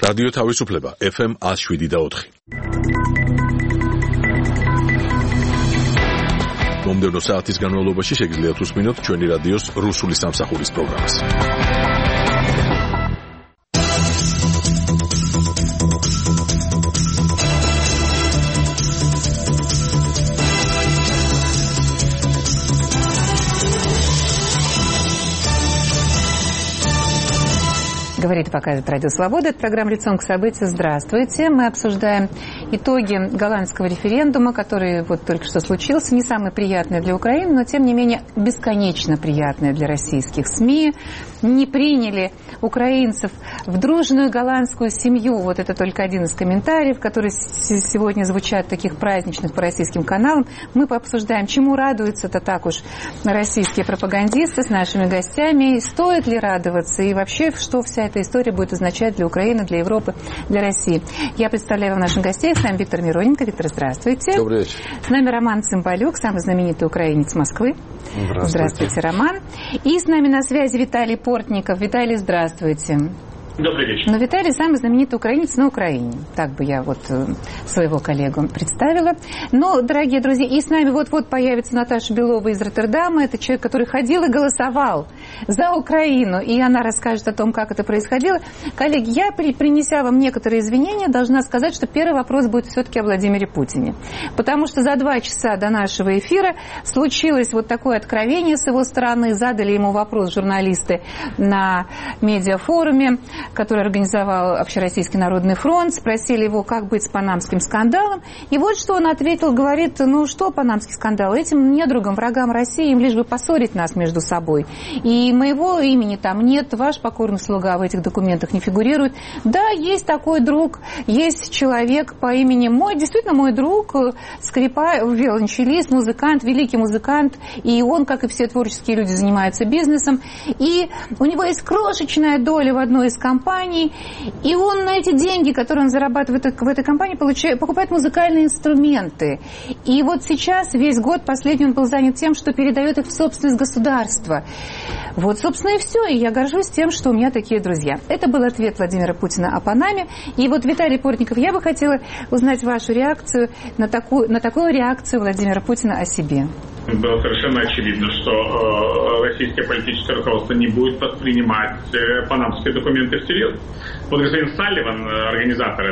რადიო თავისუფლება FM 107.4. მომდევნო საათის განმავლობაში შეგიძლიათ უსმინოთ ჩვენი რადიოს რუსული სამსახურის პროგრამას. Говорит, показывает Радио Свобода. Это программа «Лицом к событию». Здравствуйте. Мы обсуждаем итоги голландского референдума, который вот только что случился. Не самый приятный для Украины, но тем не менее бесконечно приятный для российских СМИ. Не приняли украинцев в дружную голландскую семью. Вот это только один из комментариев, которые сегодня звучат таких праздничных по российским каналам. Мы пообсуждаем, чему радуются-то так уж российские пропагандисты с нашими гостями. Стоит ли радоваться и вообще, что вся эта история будет означать для Украины, для Европы, для России. Я представляю вам наших гостей. С нами Виктор Мироненко. Виктор, здравствуйте. Добрый вечер. С нами Роман Цымбалюк, самый знаменитый украинец Москвы. Здравствуйте, Роман. И с нами на связи Виталий Портников. Виталий, здравствуйте. Добрый вечер. Но Виталий самый знаменитый украинец на Украине. Так бы я вот своего коллегу представила. Но, дорогие друзья, и с нами вот-вот появится Наташа Белова из Роттердама. Это человек, который ходил и голосовал за Украину. И она расскажет о том, как это происходило. Коллеги, я, принеся вам некоторые извинения, должна сказать, что первый вопрос будет все-таки о Владимире Путине. Потому что за 2 часа до нашего эфира случилось вот такое откровение с его стороны. Задали ему вопрос журналисты на медиафоруме, который организовал Общероссийский народный фронт, спросили его, как быть с панамским скандалом. И вот что он ответил, говорит, ну что панамский скандал, этим недругам, врагам России, им лишь бы поссорить нас между собой. И моего имени там нет, ваш покорный слуга в этих документах не фигурирует. Да, есть такой друг, есть человек по имени действительно мой друг, виолончелист, музыкант, великий музыкант, и он, как и все творческие люди, занимается бизнесом. И у него есть крошечная доля в одной из компаний, и он на эти деньги, которые он зарабатывает в этой компании, покупает музыкальные инструменты. И вот сейчас весь год последний он был занят тем, что передает их в собственность государства. Вот, собственно, и все. И я горжусь тем, что у меня такие друзья. Это был ответ Владимира Путина о Панаме. И вот, Виталий Портников, я бы хотела узнать вашу реакцию на такую реакцию Владимира Путина о себе. Было совершенно очевидно, что российское политическое руководство не будет воспринимать панамские документы всерьез. Вот господин Салливан, организатор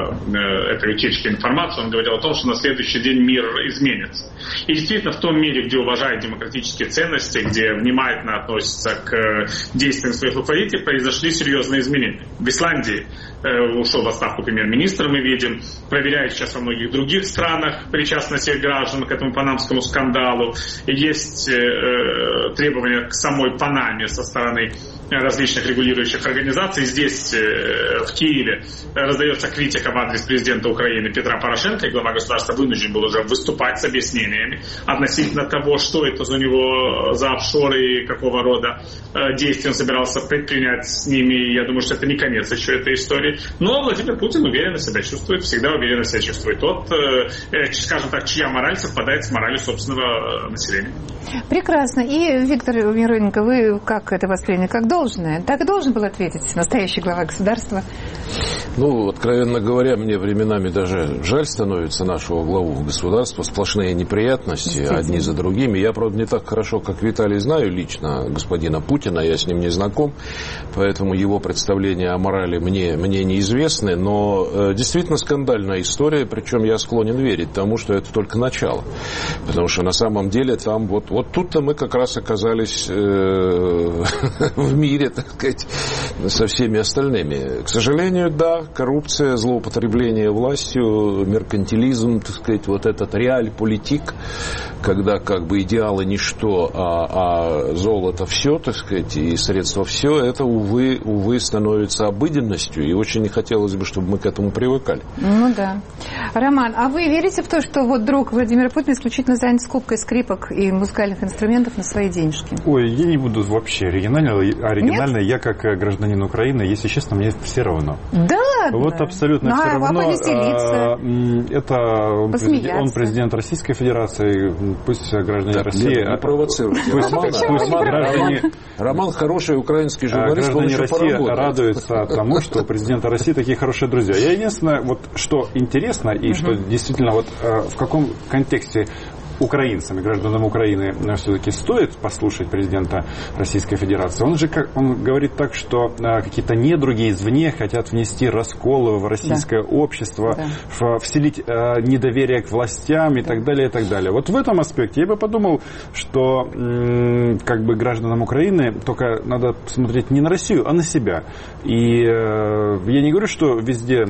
этой утечки информации, он говорил о том, что на следующий день мир изменится. И действительно, в том мире, где уважают демократические ценности, где внимательно относятся к действиям своих руководителей, произошли серьезные изменения. В Исландии ушел в отставку премьер-министр, мы видим, проверяют сейчас во многих других странах причастность всех граждан к этому панамскому скандалу. Есть требования к самой Панаме со стороны различных регулирующих организаций. Здесь, в Киеве, раздается критика в адрес президента Украины Петра Порошенко, и глава государства вынужден был уже выступать с объяснениями относительно того, что это у него за офшоры и какого рода действия он собирался предпринять с ними. Я думаю, что это не конец еще этой истории. Но Владимир Путин уверенно себя чувствует, всегда уверенно себя чувствует. Тот, скажем так, чья мораль совпадает с моралью собственного населения. Прекрасно. И, Виктор Мироненко, вы как это восприняли? Как должное? Так и должен был ответить настоящий глава государства? Ну, откровенно говоря, мне временами даже жаль становится нашего главу государства. Сплошные неприятности, одни за другими. Я, правда, не так хорошо, как Виталий, знаю лично господина Путина. Я с ним не знаком. Поэтому его представления о морали мне неизвестны. Но действительно скандальная история. Причем я склонен верить тому, что это только начало. Потому что на самом деле там вот тут-то мы как раз оказались в мире, так сказать, со всеми остальными. К сожалению, да, коррупция, злоупотребление властью, меркантилизм, так сказать, вот этот реаль-политик, когда как бы идеалы ничто, а золото все, так сказать, и средства все, это, увы, становится обыденностью, и очень не хотелось бы, чтобы мы к этому привыкали. Ну да. Роман, а вы верите в то, что вот друг Владимира Путина исключительно занят скупкой скрипок и музыкальных инструментов на свои денежки? Ой, я не буду вообще оригинально. Я как гражданин Украины, если честно, мне все равно. Да? ладно. Вот абсолютно все равно. Это он президент Российской Федерации, пусть граждане России... Не провоцируйте. Роман хороший украинский журналист. Граждане России радуются тому, что у президента России такие хорошие друзья. Я единственное, вот что интересно, и что действительно вот в каком контексте украинцам и гражданам Украины все-таки стоит послушать президента Российской Федерации. Он говорит так, что какие-то недруги извне хотят внести раскол в российское общество, вселить недоверие к властям и так далее, и так далее. Вот в этом аспекте я бы подумал, что как бы гражданам Украины только надо смотреть не на Россию, а на себя. И я не говорю, что везде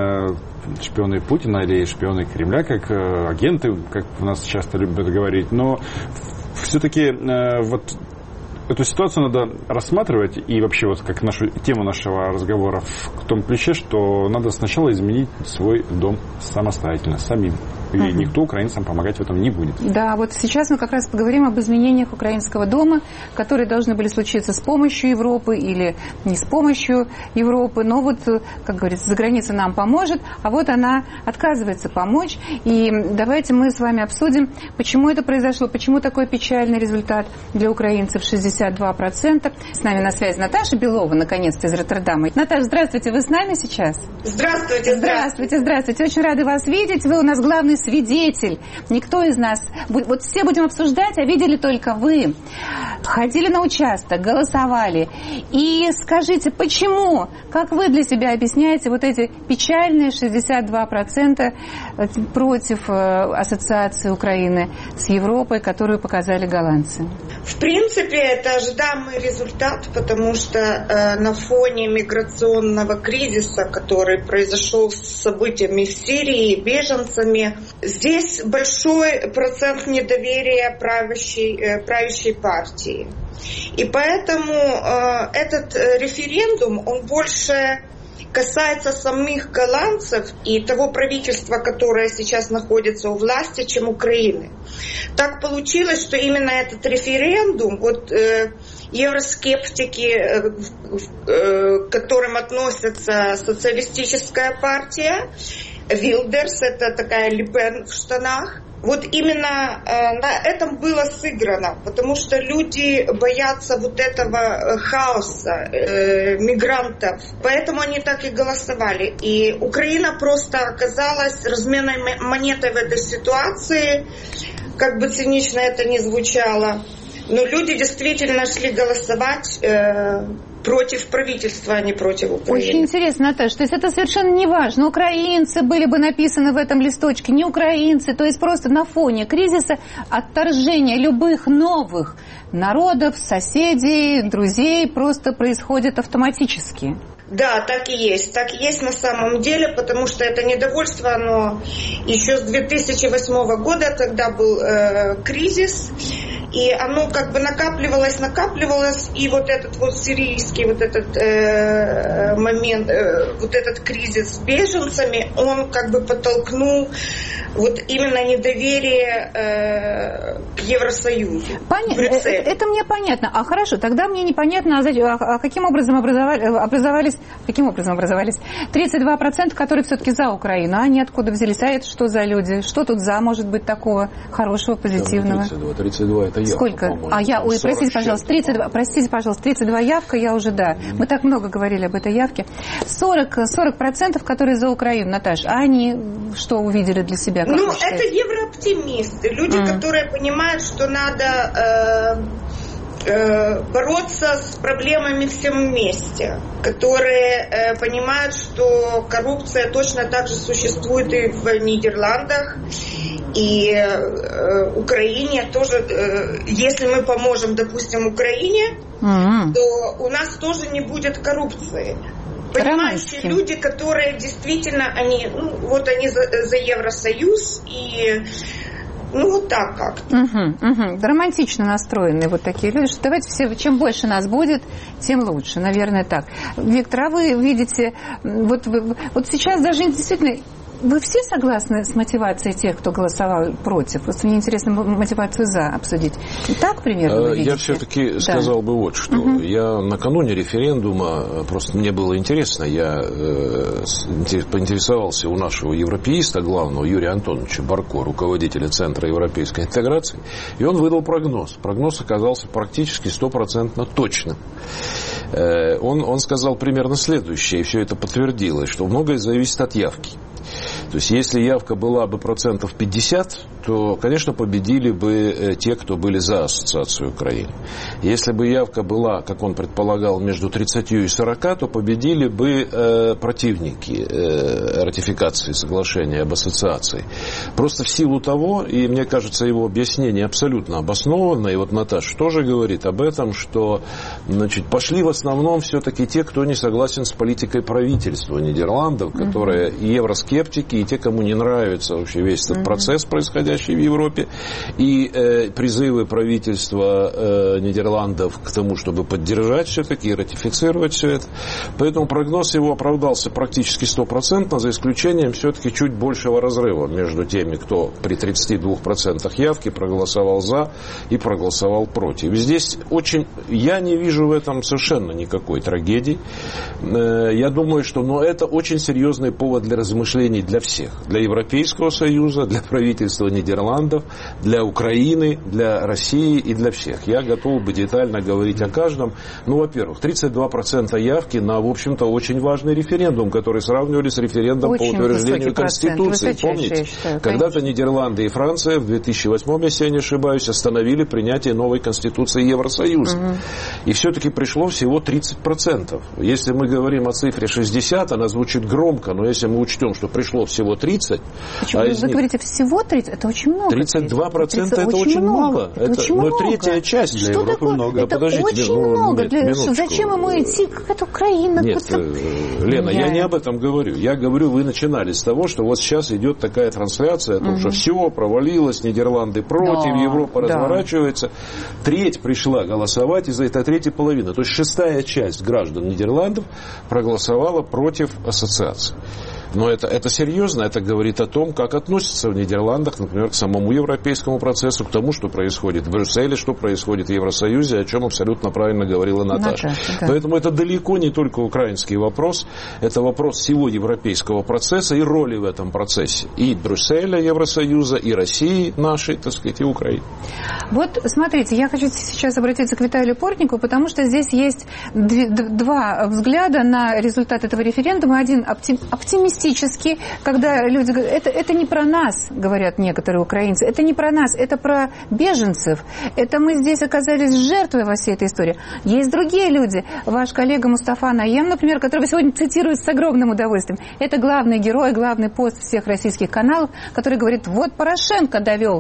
шпионы Путина или шпионы Кремля, как агенты, как у нас часто любят говорить, но все-таки вот эту ситуацию надо рассматривать и вообще вот как тему нашего разговора в том ключе, что надо сначала изменить свой дом самостоятельно, самим. И никто украинцам помогать в этом не будет. Да, вот сейчас мы как раз поговорим об изменениях украинского дома, которые должны были случиться с помощью Европы или не с помощью Европы. Но вот, как говорится, за границей нам поможет, а вот она отказывается помочь. И давайте мы с вами обсудим, почему это произошло, почему такой печальный результат для украинцев 62%. С нами на связи Наташа Белова, наконец-то, из Роттердама. Наташа, здравствуйте, вы с нами сейчас? Здравствуйте. Здравствуйте, здравствуйте. Очень рады вас видеть. Вы у нас главный свидетель. Никто из нас... Вот все будем обсуждать, а видели только вы. Ходили на участок, голосовали. И скажите, почему? Как вы для себя объясняете вот эти печальные 62% против ассоциации Украины с Европой, которую показали голландцы? В принципе, это ожидаемый результат, потому что на фоне миграционного кризиса, который произошел с событиями в Сирии, беженцами, здесь большой процент недоверия правящей партии. И поэтому этот референдум, он больше касается самих голландцев и того правительства, которое сейчас находится у власти, чем Украины. Так получилось, что именно этот референдум, вот евроскептики, к которым относится социалистическая партия, Вилдерс, это такая Ле Пен в штанах, вот именно на этом было сыграно, потому что люди боятся вот этого хаоса, мигрантов. Поэтому они так и голосовали. И Украина просто оказалась разменной монетой в этой ситуации, как бы цинично это ни звучало. Но люди действительно шли голосовать против правительства, а не против Украины. Очень интересно, Наташа, то есть это совершенно не важно. Украинцы были бы написаны в этом листочке, не украинцы. То есть просто на фоне кризиса отторжение любых новых народов, соседей, друзей просто происходит автоматически. Да, так и есть. Так и есть на самом деле, потому что это недовольство, оно еще с 2008 года, когда был кризис, и оно как бы накапливалось, и вот этот вот сирийский вот этот момент, вот этот кризис с беженцами, он как бы подтолкнул вот именно недоверие к Евросоюзу. Это мне понятно. А хорошо, тогда мне непонятно, каким образом образовались 32%, которые все-таки за Украину, а они откуда взялись? А это что за люди? Что тут за может быть такого хорошего, позитивного? 32 это явка. Сколько? Простите, пожалуйста, 32 явка, я уже, да. Мы так много говорили об этой явке. 40%, которые за Украину, Наташа, а они что увидели для себя? Ну, это еврооптимисты, люди, которые понимают, что надо бороться с проблемами всем вместе, которые понимают, что коррупция точно так же существует и в Нидерландах, и Украине тоже. Если мы поможем, допустим, Украине, то у нас тоже не будет коррупции. Понимающие люди, которые действительно, они за Евросоюз и вот так как-то. Романтично настроенные вот такие люди, что давайте все, чем больше нас будет, тем лучше, наверное, так. Виктор, а вы видите, вот сейчас даже действительно вы все согласны с мотивацией тех, кто голосовал против? Просто мне интересно мотивацию «за» обсудить. И так примерно вы видите? Я все-таки сказал бы вот что. Я накануне референдума, просто мне было интересно, я поинтересовался у нашего европеиста главного, Юрия Антоновича Барко, руководителя Центра европейской интеграции, и он выдал прогноз. Прогноз оказался практически 100% точным. Он сказал примерно следующее, и все это подтвердилось, что многое зависит от явки. То есть, если явка была бы 50%, то, конечно, победили бы те, кто были за ассоциацию Украины. Если бы явка была, как он предполагал, между 30 и 40, то победили бы противники ратификации соглашения об ассоциации. Просто в силу того, и мне кажется, его объяснение абсолютно обоснованно, и вот Наташа тоже говорит об этом, что, значит, пошли в основном все-таки те, кто не согласен с политикой правительства Нидерландов, которые евроскептики, и те, кому не нравится вообще весь этот процесс, происходящий в Европе, и призывы правительства Нидерландов к тому, чтобы поддержать все-таки и ратифицировать все это. Поэтому прогноз его оправдался практически 100%, за исключением все-таки чуть большего разрыва между теми, кто при 32% явки проголосовал за и проголосовал против. Здесь я не вижу в этом совершенно никакой трагедии. Я думаю, что это очень серьезный повод для размышлений для всех. Для Европейского Союза, для правительства Нидерландов, для Украины, для России и для всех. Я готов бы детально говорить о каждом. Во-первых, 32% явки на, в общем-то, очень важный референдум, который сравнивали с референдумом по утверждению Конституции. Помните? Когда-то Нидерланды и Франция в 2008, если я не ошибаюсь, остановили принятие новой Конституции Евросоюза. И все-таки пришло всего 30%. Если мы говорим о цифре 60, она звучит громко, но если мы учтем, что пришло всего 30. Почему? Вы говорите, всего 30? Это очень много. 32% это очень мало. Но третья часть для Европы много. Это очень много. Зачем ему идти? Какая-то Украина. Нет, Лена, я не об этом говорю. Я говорю, вы начинали с того, что вот сейчас идет такая трансляция, о том, что все провалилось, Нидерланды против, Европа разворачивается. Треть пришла голосовать, и за это третья половина. То есть шестая часть граждан Нидерландов проголосовала против ассоциации. Но это серьезно, это говорит о том, как относятся в Нидерландах, например, к самому европейскому процессу, к тому, что происходит в Брюсселе, что происходит в Евросоюзе, о чем абсолютно правильно говорила Наташа. Да. Поэтому это далеко не только украинский вопрос, это вопрос всего европейского процесса и роли в этом процессе. И Брюсселя, Евросоюза, и России нашей, так сказать, и Украины. Вот, смотрите, я хочу сейчас обратиться к Виталию Портникову, потому что здесь есть два взгляда на результат этого референдума. Один оптимистический, когда люди говорят, это не про нас, говорят некоторые украинцы, это не про нас, это про беженцев, это мы здесь оказались жертвой во всей этой истории. Есть другие люди, ваш коллега Мустафа Наем, например, которого сегодня цитируют с огромным удовольствием, это главный герой, главный пост всех российских каналов, который говорит, вот Порошенко довел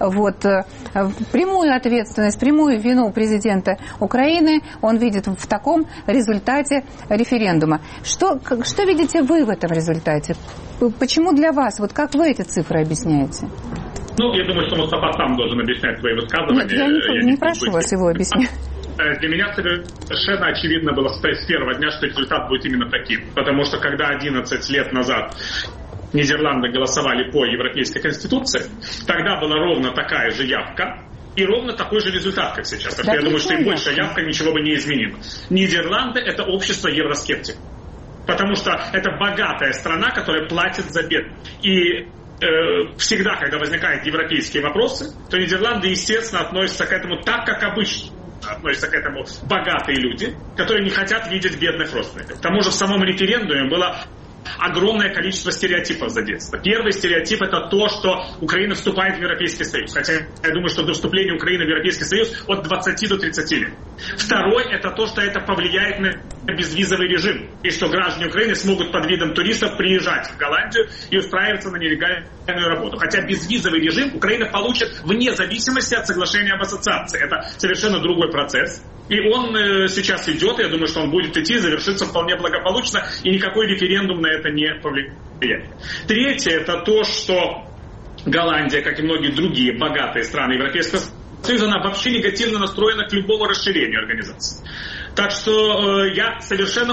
прямую ответственность, прямую вину президента Украины, он видит в таком результате референдума. Что видите вы в этом результате? Почему для вас? Вот как вы эти цифры объясняете? Я думаю, что Мустафа сам должен объяснять свои высказывания. Нет, я не прошу вас его объяснять. Для меня совершенно очевидно было с первого дня, что результат будет именно таким. Потому что когда 11 лет назад Нидерланды голосовали по Европейской Конституции, тогда была ровно такая же явка, и ровно такой же результат, как сейчас. Так что я думаю, что и большая явка ничего бы не изменила. Нидерланды – это общество евроскептиков. Потому что это богатая страна, которая платит за бедных. И всегда, когда возникают европейские вопросы, то Нидерланды, естественно, относятся к этому так, как обычно. Относятся к этому богатые люди, которые не хотят видеть бедных родственников. К тому же в самом референдуме было огромное количество стереотипов задействовано. Первый стереотип – это то, что Украина вступает в Европейский Союз. Хотя я думаю, что до вступления Украины в Европейский Союз от 20 до 30 лет. Второй – это то, что это повлияет на безвизовый режим. И что граждане Украины смогут под видом туристов приезжать в Голландию и устраиваться на нелегальную работу. Хотя безвизовый режим Украина получит вне зависимости от соглашения об ассоциации. Это совершенно другой процесс. И он сейчас идет, я думаю, что он будет идти, завершится вполне благополучно, и никакой референдум на это не повлияет. Третье – это то, что Голландия, как и многие другие богатые страны Европейского Союза, она вообще негативно настроена к любому расширению организации. Так что я совершенно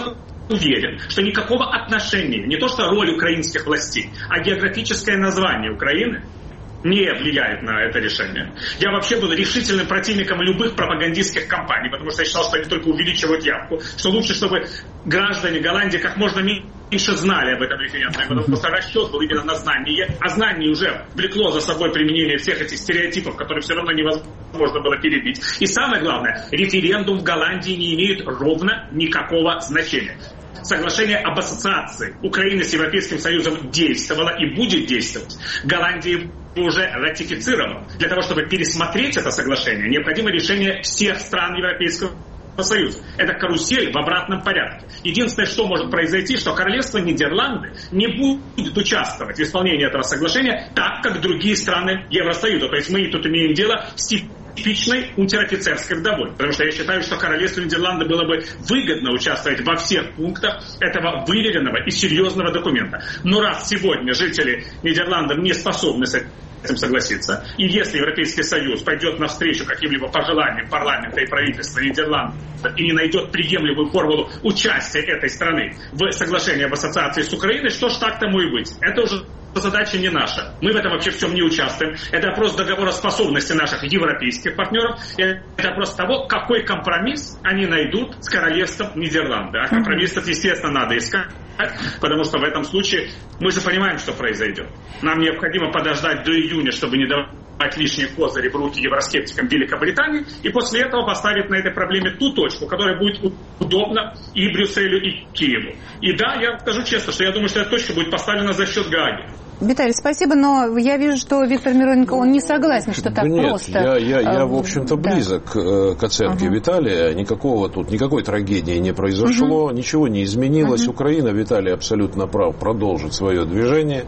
уверен, что никакого отношения, не то что роль украинских властей, а географическое название Украины не влияет на это решение. Я вообще был решительным противником любых пропагандистских кампаний, потому что я считал, что они только увеличивают явку, что лучше, чтобы граждане Голландии как можно меньше знали об этом референдуме, потому что расчет был именно на знании, а знание уже влекло за собой применение всех этих стереотипов, которые все равно невозможно было перебить. И самое главное, референдум в Голландии не имеет ровно никакого значения. Соглашение об ассоциации Украины с Европейским Союзом действовало и будет действовать. Голландия уже ратифицировала. Для того, чтобы пересмотреть это соглашение, необходимо решение всех стран Европейского Союза. Это карусель в обратном порядке. Единственное, что может произойти, что королевство Нидерланды не будет участвовать в исполнении этого соглашения так, как другие страны Евросоюза. То есть мы тут имеем дело с типичной унтер-офицерской вдовой. Потому что я считаю, что королевству Нидерланды было бы выгодно участвовать во всех пунктах этого выверенного и серьезного документа. Но раз сегодня жители Нидерландов не способны с этим согласиться, и если Европейский Союз пойдет навстречу каким-либо пожеланиям парламента и правительства Нидерландов и не найдет приемлемую формулу участия этой страны в соглашении об ассоциации с Украиной, что ж, так тому и быть. Это уже задача не наша. Мы в этом вообще всем не участвуем. Это вопрос договороспособности наших европейских партнеров. Это вопрос того, какой компромисс они найдут с королевством Нидерланды. А компромисс, естественно, надо искать, потому что в этом случае мы же понимаем, что произойдет. Нам необходимо подождать до июня, чтобы не давать лишние козыри в руки евроскептикам Великобритании, и после этого поставить на этой проблеме ту точку, которая будет удобна и Брюсселю, и Киеву. И да, я скажу честно, что я думаю, что эта точка будет поставлена за счет Гааги. Виталий, спасибо, но я вижу, что Виктор Мироненко, он не согласен, что так нет, просто. Я в общем-то, близок к оценке Виталия. Никакой трагедии не произошло, ничего не изменилось. Украина, Виталий абсолютно прав, продолжит свое движение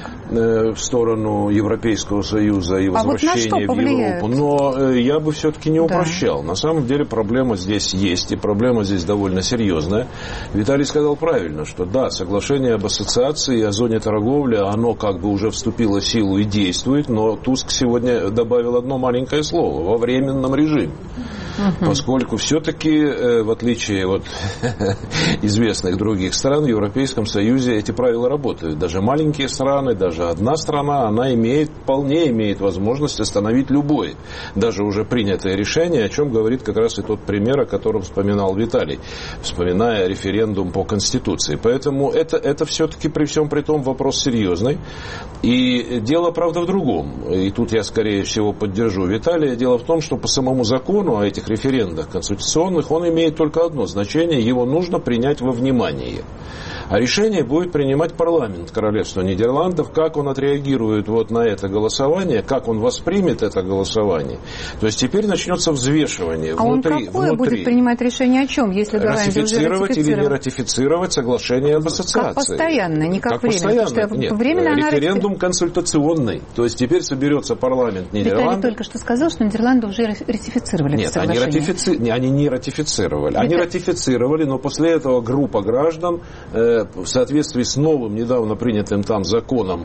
в сторону Европейского Союза и возвращения в Европу. Но я бы все-таки не упрощал. На самом деле проблема здесь есть, и проблема здесь довольно серьезная. Виталий сказал правильно, что да, соглашение об ассоциации и о зоне торговли, оно как бы уже вступило в силу и действует, но Туск сегодня добавил одно маленькое слово: во временном режиме. Поскольку все-таки, в отличие от известных других стран, в Европейском Союзе эти правила работают. Даже маленькие страны, даже одна страна, она вполне имеет возможность остановить любое, даже уже принятое решение, о чем говорит как раз и тот пример, о котором вспоминал Виталий, вспоминая референдум по Конституции. Поэтому это все-таки при всем при том вопрос серьезный. И дело, правда, в другом. И тут я, скорее всего, поддержу Виталия. Дело в том, что по самому закону о этих референдах конституционных он имеет только одно значение: его нужно принять во внимание. А решение будет принимать парламент Королевства Нидерландов, как он отреагирует вот на это голосование, как он воспримет это голосование. То есть теперь начнется взвешивание внутри. Он какое будет принимать решение о чем, если Голландия уже ратифицировать или не ратифицировать соглашение об ассоциации? Как постоянно, не как временно. Постоянно. Нет, референдум консультационный. То есть теперь соберется парламент Нидерландов. Виталий только что сказал, что Нидерланды уже ратифицировали это соглашение. Они не ратифицировали. Они ратифицировали, но после этого группа граждан в соответствии с новым, недавно принятым там законом,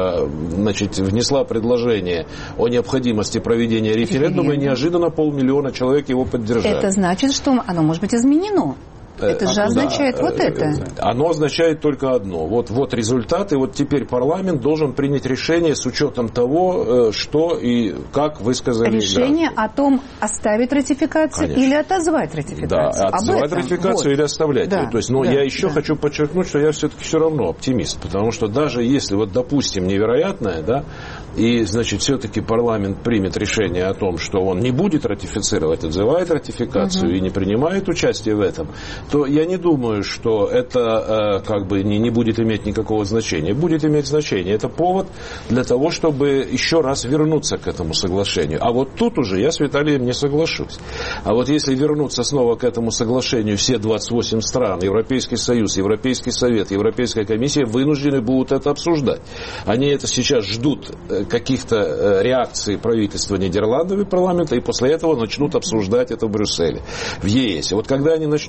внесла предложение о необходимости проведения референдума, и неожиданно 500 000 человек его поддержали. Это значит, что оно может быть изменено. Это же означает это. Оно означает только одно. Вот результат, и вот теперь парламент должен принять решение с учетом того, что и как высказали решение граждане. О том, оставить ратификацию или отозвать ратификацию. Да, отозвать ратификацию или оставлять ее. То есть, я еще хочу подчеркнуть, что я все-таки все равно оптимист, потому что даже если, допустим, невероятное, и, значит, все-таки парламент примет решение о том, что он не будет ратифицировать, отзывает ратификацию и не принимает участие в этом, то я не думаю, что это не будет иметь никакого значения. Будет иметь значение. Это повод для того, чтобы еще раз вернуться к этому соглашению. А вот тут уже я с Виталием не соглашусь. А вот если вернуться снова к этому соглашению все 28 стран, Европейский Союз, Европейский Совет, Европейская комиссия вынуждены будут это обсуждать. Они это сейчас ждут каких-то реакций правительства Нидерландов и парламента, и после этого начнут обсуждать это в Брюсселе, в ЕС. Вот когда они начнут это обсуждать,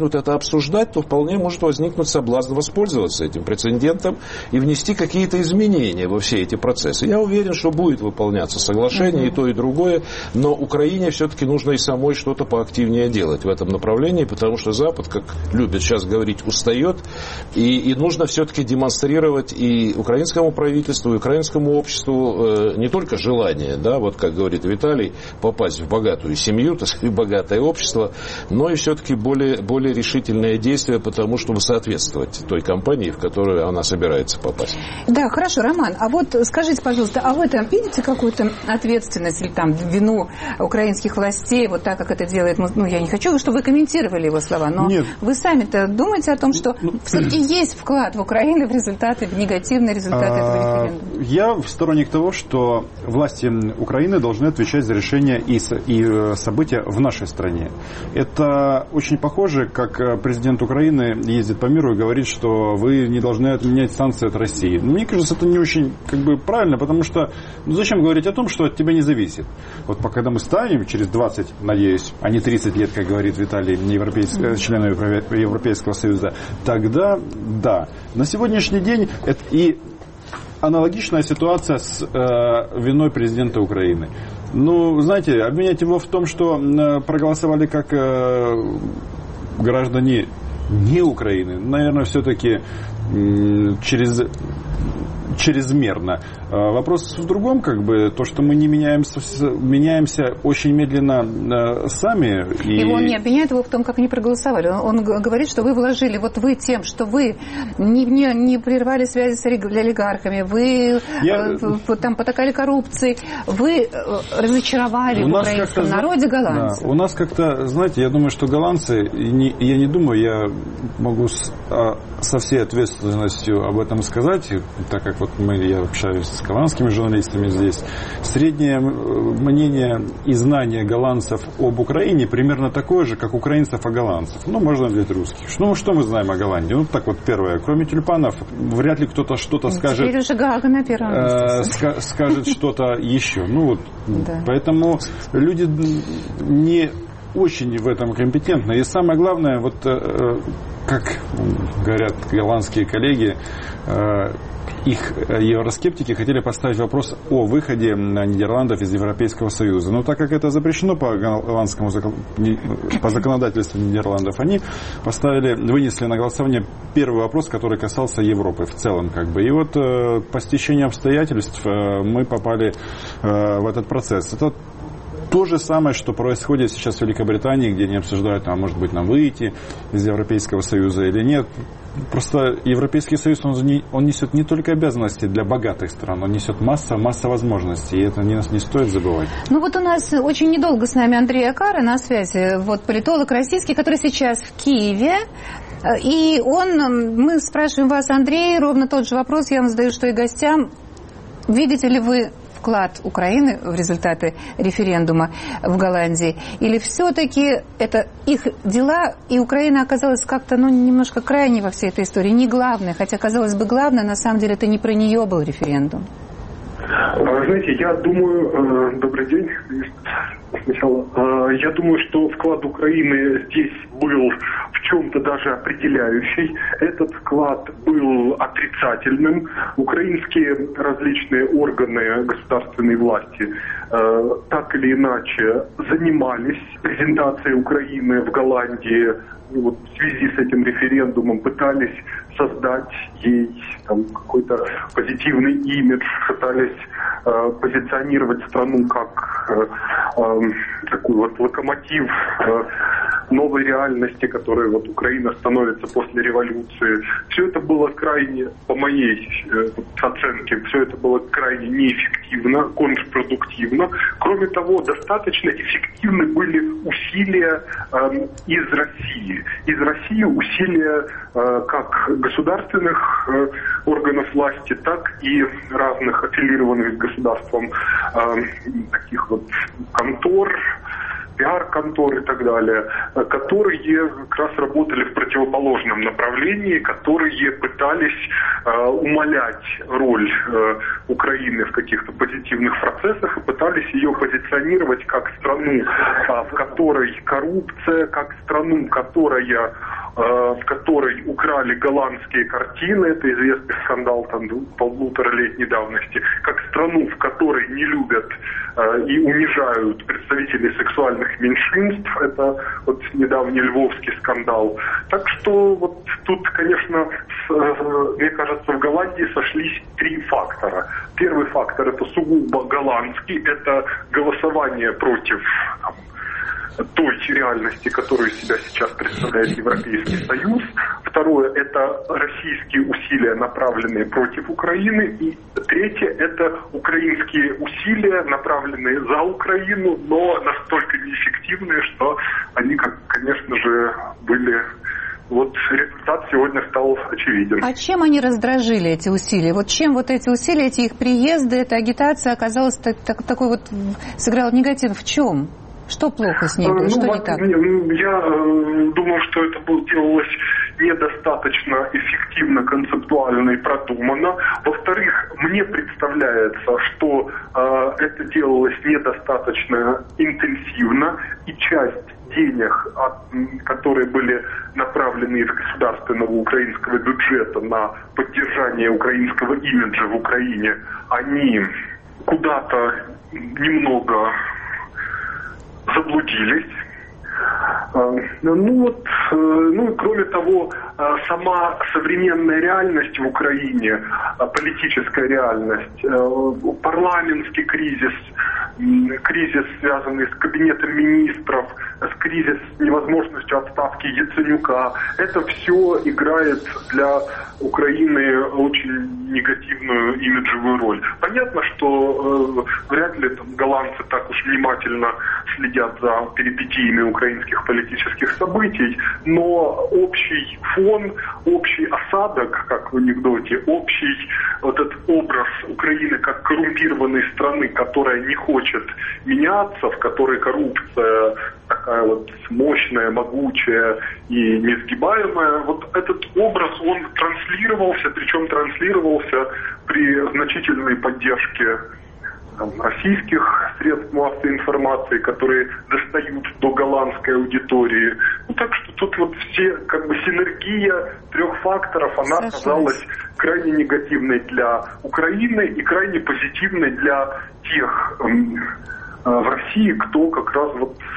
рассуждать, то вполне может возникнуть соблазн воспользоваться этим прецедентом и внести какие-то изменения во все эти процессы. Я уверен, что будет выполняться соглашение и то, и другое, но Украине все-таки нужно и самой что-то поактивнее делать в этом направлении, потому что Запад, как любят сейчас говорить, устает, и нужно все-таки демонстрировать и украинскому правительству, и украинскому обществу не только желание, да, вот как говорит Виталий, попасть в богатую семью, так сказать, в богатое общество, но и все-таки более решительное действие, потому чтобы соответствовать той компании, в которую она собирается попасть. Да, хорошо, Роман, а вот скажите, пожалуйста, а вы там видите какую-то ответственность или там вину украинских властей, вот так, как это делает, ну, я не хочу, чтобы вы комментировали его слова, но нет. Вы сами-то думаете о том, что все-таки есть вклад в Украину в результаты, в негативные результаты этого референдума? Я сторонник того, что власти Украины должны отвечать за решения и события в нашей стране. Это очень похоже, как президент Украины ездит по миру и говорит, что вы не должны отменять санкции от России. Мне кажется, это не очень правильно, потому что зачем говорить о том, что от тебя не зависит? Вот когда мы станем через 20, надеюсь, а не 30 лет, как говорит Виталий, члены Европейского Союза, тогда да. На сегодняшний день это и аналогичная ситуация с виной президента Украины. Ну, знаете, обвинять его в том, что проголосовали как граждане не Украины, наверное, все-таки чрезмерно. Вопрос в другом, то, что мы не меняемся очень медленно сами. И он не обвиняет его в том, как они проголосовали. Он говорит, что вы вложили, вот вы тем, что вы не прервали связи с олигархами, вы там потакали коррупции, вы разочаровали в украинском народе голландцев. Да, у нас как-то, знаете, я думаю, что голландцы, я не думаю, я могу со всей ответственностью об этом сказать, так как я общаюсь с голландскими журналистами здесь, среднее мнение и знание голландцев об Украине примерно такое же, как украинцев о голландцев. Ну, можно взять русских. Ну, что мы знаем о Голландии? Ну, так вот, первое. Кроме тюльпанов, вряд ли кто-то что-то скажет. Теперь уже Гаага на первом месте. Скажет что-то еще. Да. Поэтому люди не очень в этом компетентны. И самое главное, как говорят голландские коллеги, их евроскептики хотели поставить вопрос о выходе Нидерландов из Европейского Союза. Но так как это запрещено по законодательству Нидерландов, они вынесли на голосование первый вопрос, который касался Европы в целом. И по стечению обстоятельств мы попали в этот процесс. Это то же самое, что происходит сейчас в Великобритании, где они обсуждают, может быть, нам выйти из Европейского Союза или нет. Просто Европейский Союз, он несет не только обязанности для богатых стран, он несет масса возможностей, и это не стоит забывать. У нас очень недолго с нами Андрей Акара на связи, политолог российский, который сейчас в Киеве. И мы спрашиваем вас, Андрей, ровно тот же вопрос я вам задаю, что и гостям. Видите ли вы вклад Украины в результаты референдума в Голландии? Или все-таки это их дела, и Украина оказалась как-то немножко крайней во всей этой истории, не главной, хотя, казалось бы, главное, на самом деле, это не про нее был референдум? Знаете, я думаю, добрый день сначала, я думаю, что вклад Украины здесь был в чем-то даже определяющий. Этот вклад был отрицательным. Украинские различные органы государственной власти так или иначе занимались презентацией Украины в Голландии. В связи с этим референдумом пытались создать ей какой-то позитивный имидж, пытались позиционировать страну как такой локомотив новой реальности, которой Украина становится после революции. Все это было крайне, по моей оценке, все это было крайне неэффективно, контрпродуктивно. Кроме того, достаточно эффективны были усилия из России. Из России усилия как государственных органов власти, так и разных аффилированных с государством таких контор, пиар-контор и так далее, которые как раз работали в противоположном направлении, которые пытались умалять роль Украины в каких-то позитивных процессах и пытались ее позиционировать как страну, в которой коррупция, как страну, которая в которой украли голландские картины, это известный скандал там 1,5-летней давности, как страну, в которой не любят и унижают представителей сексуальных меньшинств, это вот недавний львовский скандал. Так что вот тут, конечно, мне кажется, в Голландии сошлись 3 фактора. Первый фактор — это сугубо голландский, это голосование против той реальности, которую из себя сейчас представляет Европейский Союз. Второе — это российские усилия, направленные против Украины. И третье — это украинские усилия, направленные за Украину, но настолько неэффективные, что они, конечно же, были... Вот результат сегодня стал очевиден. А чем они раздражили, эти усилия? Вот чем вот эти усилия, эти их приезды, эта агитация оказалась такой вот, сыграла негатив? В чем? Что плохо с ней было? Что не так? Я думаю, что это делалось недостаточно эффективно, концептуально и продуманно. Во-вторых, мне представляется, что это делалось недостаточно интенсивно, и часть денег, которые были направлены из государственного украинского бюджета на поддержание украинского имиджа в Украине, они куда-то немного заблудились. И кроме того, сама современная реальность в Украине, политическая реальность, парламентский кризис, связанный с кабинетом министров, кризис с невозможностью отставки Яценюка, это все играет для Украины очень негативную имиджевую роль. Понятно, что вряд ли голландцы так уж внимательно следят за перипетиями украинских политических событий, но общий фон, общий осадок, как в анекдоте, общий вот этот образ Украины как коррумпированной страны, которая не хочет меняться, в которой коррупция такая вот мощная, могучая и несгибаемая, вот этот образ, он транслировался, причем транслировался при значительной поддержке российских средств массовой информации, которые достают до голландской аудитории. Так что тут вот все, синергия 3 факторов, она оказалась крайне негативной для Украины и крайне позитивной для тех в России, кто как раз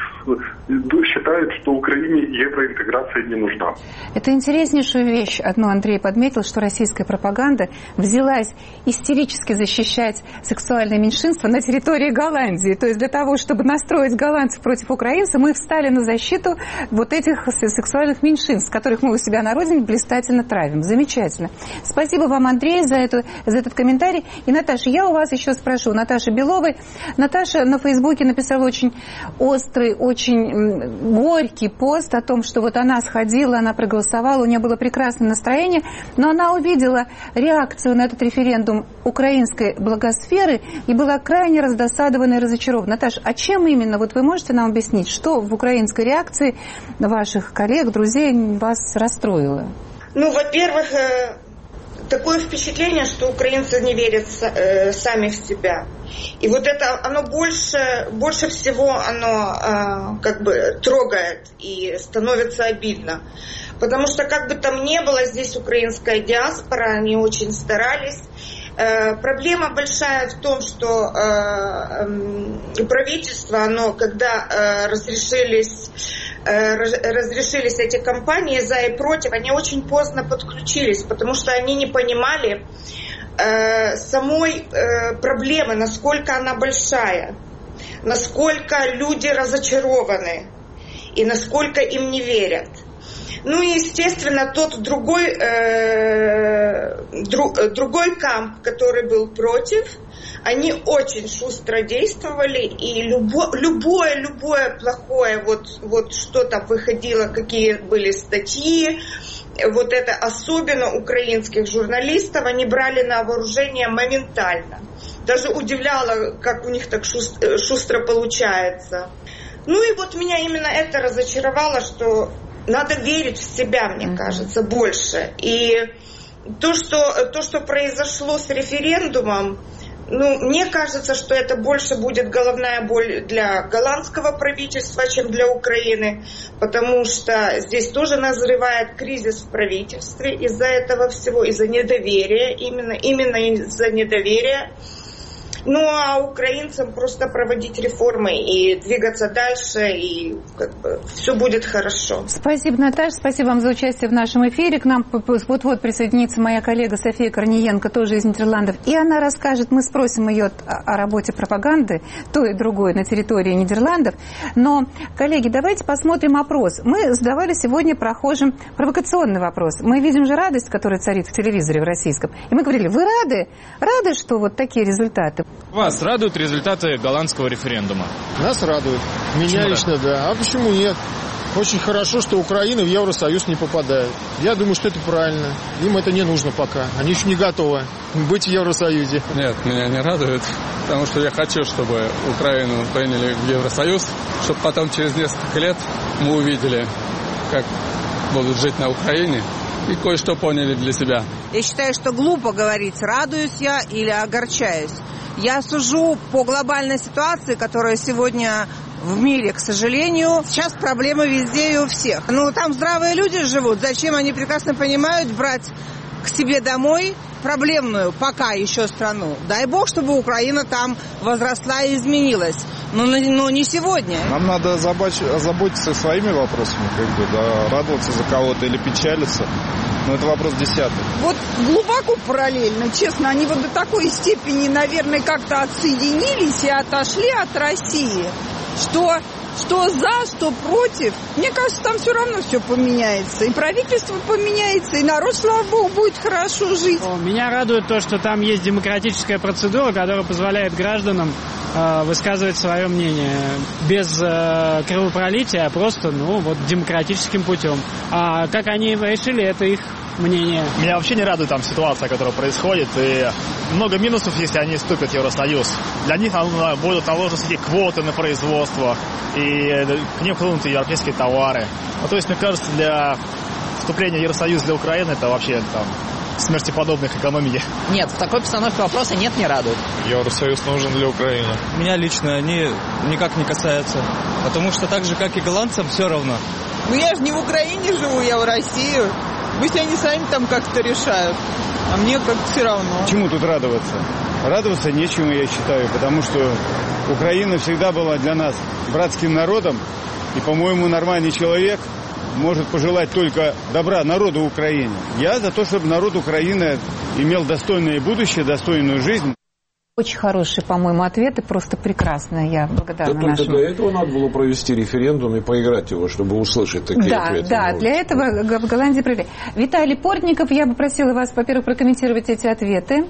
считает, что Украине евроинтеграция не нужна. Это интереснейшую вещь. Одну Андрей подметил, что российская пропаганда взялась истерически защищать сексуальное меньшинство на территории Голландии. То есть для того, чтобы настроить голландцев против украинцев, мы встали на защиту вот этих сексуальных меньшинств, которых мы у себя на родине блистательно травим. Замечательно. Спасибо вам, Андрей, за этот комментарий. И, Наташа, я у вас еще спрошу. Наташи Беловой. Наташа на Фейсбуке написала очень острый, очень горький пост о том, что вот она сходила, она проголосовала, у нее было прекрасное настроение, но она увидела реакцию на этот референдум украинской благосферы и была крайне раздосадована и разочарована. Наташа, а чем именно, вот вы можете нам объяснить, что в украинской реакции ваших коллег, друзей вас расстроило? Во-первых, такое впечатление, что украинцы не верят сами в себя. И вот это, оно больше всего оно трогает и становится обидно. Потому что как бы там ни было, здесь украинская диаспора, они очень старались. Проблема большая в том, что правительство, когда разрешились эти кампании за и против, они очень поздно подключились, потому что они не понимали самой проблемы, насколько она большая, насколько люди разочарованы и насколько им не верят. И, естественно, тот другой камп, который был против, они очень шустро действовали, и любое плохое, вот что там выходило, какие были статьи, вот это особенно украинских журналистов, они брали на вооружение моментально. Даже удивляло, как у них так шустро получается. И вот меня именно это разочаровало, что надо верить в себя, мне кажется, больше. И то, что произошло с референдумом, Мне кажется, что это больше будет головная боль для голландского правительства, чем для Украины, потому что здесь тоже назревает кризис в правительстве из-за этого всего, из-за недоверия, именно из-за недоверия. А украинцам просто проводить реформы и двигаться дальше, и все будет хорошо. Спасибо, Наташа, спасибо вам за участие в нашем эфире. К нам вот-вот присоединится моя коллега София Корниенко, тоже из Нидерландов, и она расскажет, мы спросим ее о работе пропаганды, той и другой на территории Нидерландов. Но, коллеги, давайте посмотрим опрос. Мы задавали сегодня прохожим провокационный вопрос. Мы видим же радость, которая царит в телевизоре в российском. И мы говорили, вы рады? Рады, что вот такие результаты? Вас радуют результаты голландского референдума? Нас радует. Меня лично, да. А почему нет? Очень хорошо, что Украина в Евросоюз не попадает. Я думаю, что это правильно. Им это не нужно пока. Они еще не готовы быть в Евросоюзе. Нет, меня не радует, потому что я хочу, чтобы Украину приняли в Евросоюз, чтобы потом через несколько лет мы увидели, как будут жить на Украине, и кое-что поняли для себя. Я считаю, что глупо говорить, радуюсь я или огорчаюсь. Я сужу по глобальной ситуации, которая сегодня в мире, к сожалению. Сейчас проблемы везде и у всех. Там здравые люди живут. Зачем, они прекрасно понимают, брать к себе домой проблемную пока еще страну. Дай бог, чтобы Украина там возросла и изменилась. Но не сегодня. Нам надо озаботиться своими вопросами, радоваться за кого-то или печалиться. Но это вопрос десятый. Вот глубоко параллельно, честно, они до такой степени, наверное, как-то отсоединились и отошли от России, что за, что против. Мне кажется, там все равно все поменяется. И правительство поменяется, и народ, слава богу, будет хорошо жить. Меня радует то, что там есть демократическая процедура, которая позволяет гражданам высказывать свое мнение без кровопролития, а просто, демократическим путем. А как они решили, это их мнение. Меня вообще не радует там ситуация, которая происходит, и много минусов, если они вступят в Евросоюз. Для них будут наложены такие квоты на производство, и к ним хлынут европейские товары. То есть, мне кажется, для вступления в Евросоюз для Украины это вообще смертеподобных экономики. Нет, в такой постановке вопроса не радует. Евросоюз нужен для Украины. Меня лично они никак не касаются, потому что так же, как и голландцам, все равно. Я же не в Украине живу, я в России. Пусть они сами там как-то решают, а мне как-то все равно. Чему тут радоваться? Радоваться нечему, я считаю, потому что Украина всегда была для нас братским народом, и, по-моему, нормальный человек может пожелать только добра народу Украины. Я за то, чтобы народ Украины имел достойное будущее, достойную жизнь. Очень хороший, по-моему, ответ и просто прекрасно. Я благодарна нашему. Только для этого надо было провести референдум и поиграть его, чтобы услышать такие ответы. Да, для этого в Голландии провели. Виталий Портников, я бы просила вас, во-первых, прокомментировать эти ответы.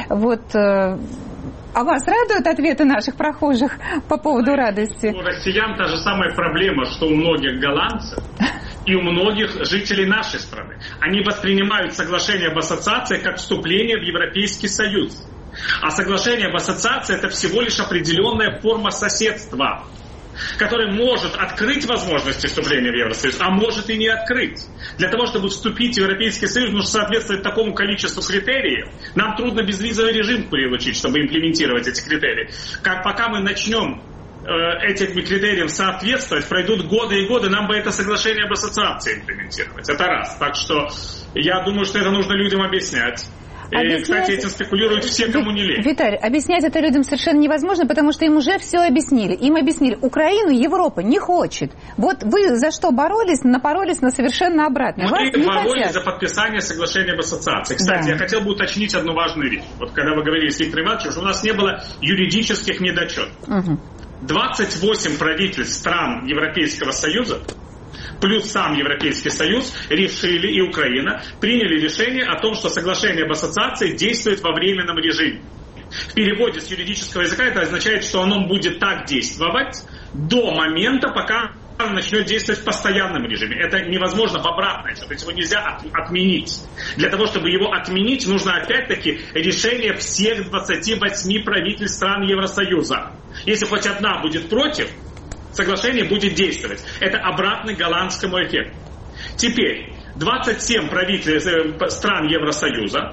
А вас радуют ответы наших прохожих по поводу радости? У россиян та же самая проблема, что у многих голландцев и у многих жителей нашей страны. Они воспринимают соглашение об ассоциации как вступление в Европейский Союз. А соглашение об ассоциации – это всего лишь определенная форма соседства, которая может открыть возможности вступления в Евросоюз, а может и не открыть. Для того, чтобы вступить в Европейский Союз, нужно соответствовать такому количеству критериев. Нам трудно безвизовый режим получить, чтобы имплементировать эти критерии. Пока мы начнем этим критериям соответствовать, пройдут годы и годы, нам бы это соглашение об ассоциации имплементировать. Это раз. Так что я думаю, что это нужно людям объяснять. И, кстати, этим спекулируют все, кому не лень. Виталий, объяснять это людям совершенно невозможно, потому что им уже все объяснили. Им объяснили, Украину Европа не хочет. Вот вы за что боролись, напоролись на совершенно обратное. Мы боролись за подписание соглашения об ассоциации. Кстати, я хотел бы уточнить одну важную вещь. Вот когда вы говорили с Виктором Ивановичем, что у нас не было юридических недочетов. 28 правительств стран Европейского Союза плюс сам Европейский Союз решили, и Украина, приняли решение о том, что соглашение об ассоциации действует во временном режиме. В переводе с юридического языка это означает, что оно будет так действовать до момента, пока оно начнет действовать в постоянном режиме. Это невозможно в обратное, то есть его нельзя отменить. Для того, чтобы его отменить, нужно опять-таки решение всех 28 правительств стран Евросоюза. Если хоть одна будет против, соглашение будет действовать. Это обратный голландскому эффекту. Теперь 27 стран Евросоюза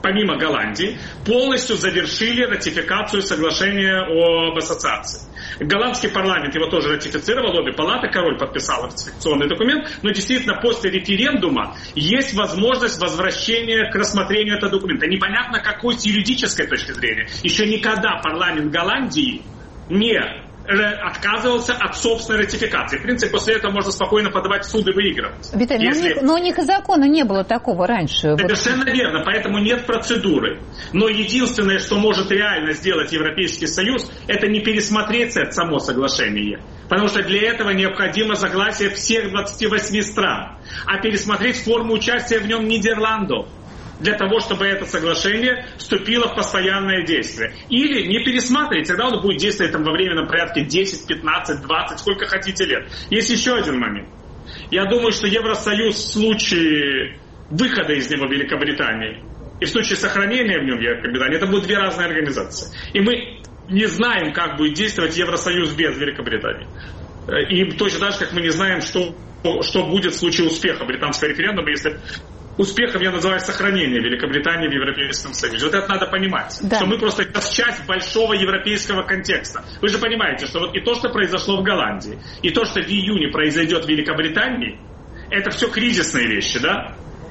помимо Голландии, полностью завершили ратификацию соглашения об ассоциации. Голландский парламент его тоже ратифицировал, обе палаты, король подписал ратификационный документ, но действительно после референдума есть возможность возвращения к рассмотрению этого документа. Непонятно, какой с юридической точки зрения. Еще никогда парламент Голландии не отказывался от собственной ратификации. В принципе, после этого можно спокойно подавать в суд и выигрывать. Виталий, но у них и закона не было такого раньше. Совершенно верно, поэтому нет процедуры. Но единственное, что может реально сделать Европейский Союз, это не пересмотреть само соглашение. Потому что для этого необходимо согласие всех 28 стран. А пересмотреть форму участия в нем Нидерландов, для того, чтобы это соглашение вступило в постоянное действие. Или не пересматривать, тогда оно будет действовать во временном порядке 10, 15, 20, сколько хотите лет. Есть еще один момент. Я думаю, что Евросоюз в случае выхода из него Великобритании и в случае сохранения в нем Великобритании, это будут две разные организации. И мы не знаем, как будет действовать Евросоюз без Великобритании. И точно так же, как мы не знаем, что будет в случае успеха британского референдума, если... Успехом я называю сохранение Великобритании в Европейском Союзе. Вот это надо понимать. Да. Что мы просто часть большого европейского контекста. Вы же понимаете, что вот и то, что произошло в Голландии, и то, что в июне произойдет в Великобритании, это все кризисные вещи, да?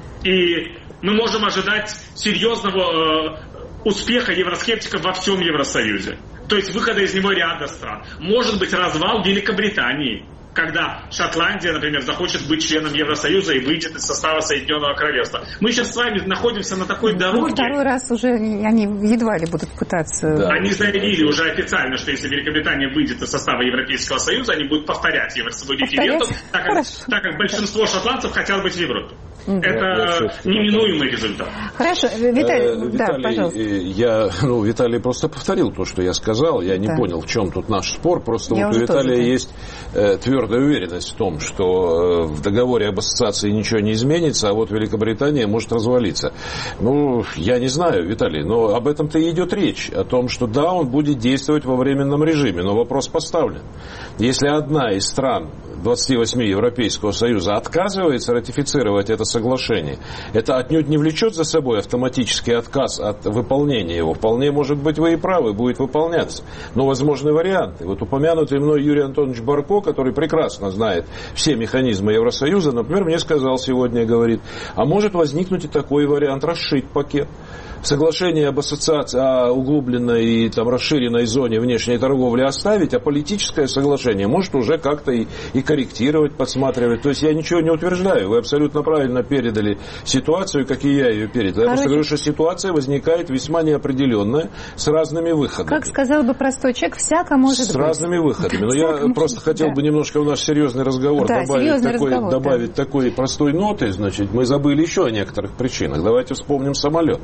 И мы можем ожидать серьезного успеха евроскептиков во всем Евросоюзе. То есть выхода из него ряда стран. Может быть развал Великобритании, когда Шотландия, например, захочет быть членом Евросоюза и выйдет из состава Соединенного Королевства. Мы сейчас с вами находимся на такой дороге. Второй раз уже они едва ли будут пытаться... Да. Они заявили уже официально, что если Великобритания выйдет из состава Европейского Союза, они будут повторять свой референдум, так как большинство шотландцев хотят быть в Европе. Это неминуемый результат. Хорошо, Виталий, да, пожалуйста. Виталий просто повторил то, что я сказал. Я не понял, в чем тут наш спор. Просто вот у Виталия есть твердая уверенность в том, что в договоре об ассоциации ничего не изменится, а вот Великобритания может развалиться. Я не знаю, Виталий, но об этом-то и идет речь. О том, что да, он будет действовать во временном режиме, но вопрос поставлен. Если одна из стран 28 Европейского Союза отказывается ратифицировать это соглашение, это отнюдь не влечет за собой автоматический отказ от выполнения его. Вполне может быть, вы и правы, будет выполняться. Но возможны варианты. Вот упомянутый мной Юрий Антонович Барко, который прекрасно знает все механизмы Евросоюза, например, мне сказал сегодня, говорит, а может возникнуть и такой вариант, расширить пакет. Соглашение об ассоциации, о углубленной и расширенной зоне внешней торговли оставить, а политическое соглашение может уже как-то и корректировать, подсматривать. То есть я ничего не утверждаю. Вы абсолютно правильно передали ситуацию, как и я ее передал. Я просто говорю, что ситуация возникает весьма неопределенная, с разными выходами. Как сказал бы простой человек, всяко может быть. С разными выходами. Но я просто хотел бы немножко в наш серьезный разговор добавить такой простой ноты. Значит, мы забыли еще о некоторых причинах. Давайте вспомним самолет.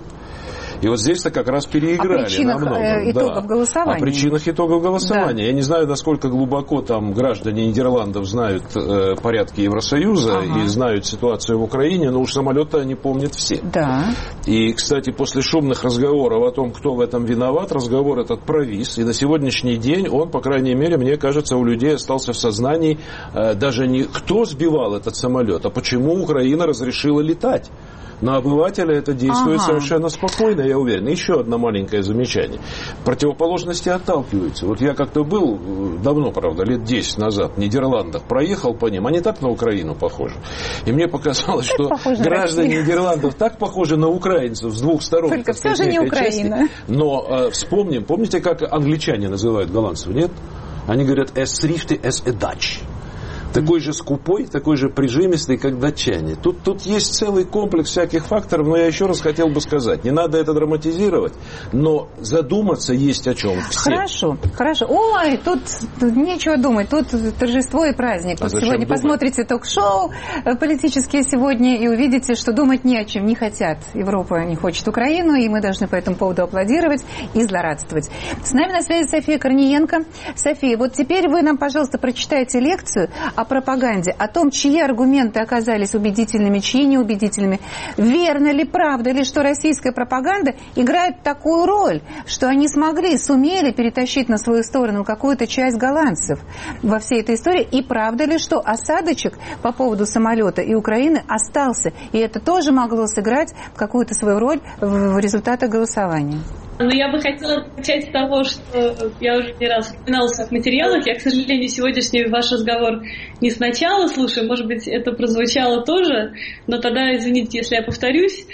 И вот здесь-то как раз переиграли. О причинах итогов голосования. О причинах итогов голосования. Да. Я не знаю, насколько глубоко там граждане Нидерландов знают порядки Евросоюза и знают ситуацию в Украине, но уж самолет-то они помнят все. Да. И, кстати, после шумных разговоров о том, кто в этом виноват, разговор этот провис. И на сегодняшний день он, по крайней мере, мне кажется, у людей остался в сознании даже не кто сбивал этот самолет, а почему Украина разрешила летать. На обывателя это действует совершенно спокойно, я уверен. Еще одно маленькое замечание. Противоположности отталкиваются. Вот я как-то был, давно, правда, лет 10 назад в Нидерландах, проехал по ним, они так на Украину похожи. И мне показалось, что граждане Нидерландов так похожи на украинцев с двух сторон. Только все же не Украина. Но вспомним, помните, как англичане называют голландцев, нет? Они говорят «as thrifty as a Dutch». Такой же скупой, такой же прижимистый, как датчане. Тут есть целый комплекс всяких факторов, но я еще раз хотел бы сказать, не надо это драматизировать, но задуматься есть о чем всем. Хорошо. Ой, тут нечего думать, тут торжество и праздник. Вот сегодня посмотрите ток-шоу политические сегодня и увидите, что думать не о чем, не хотят. Европа не хочет Украину, и мы должны по этому поводу аплодировать и злорадствовать. С нами на связи София Корниенко. София, вот теперь вы нам, пожалуйста, прочитайте лекцию о пропаганде, о том, чьи аргументы оказались убедительными, чьи неубедительными. Верно ли, правда ли, что российская пропаганда играет такую роль, что они сумели перетащить на свою сторону какую-то часть голландцев во всей этой истории? И правда ли, что осадочек по поводу самолета и Украины остался? И это тоже могло сыграть какую-то свою роль в результатах голосования? Но я бы хотела начать с того, что я уже не раз упоминала в своих материалах. Я, к сожалению, сегодняшний ваш разговор не сначала слушаю. Может быть, это прозвучало тоже. Но тогда, извините, если я повторюсь.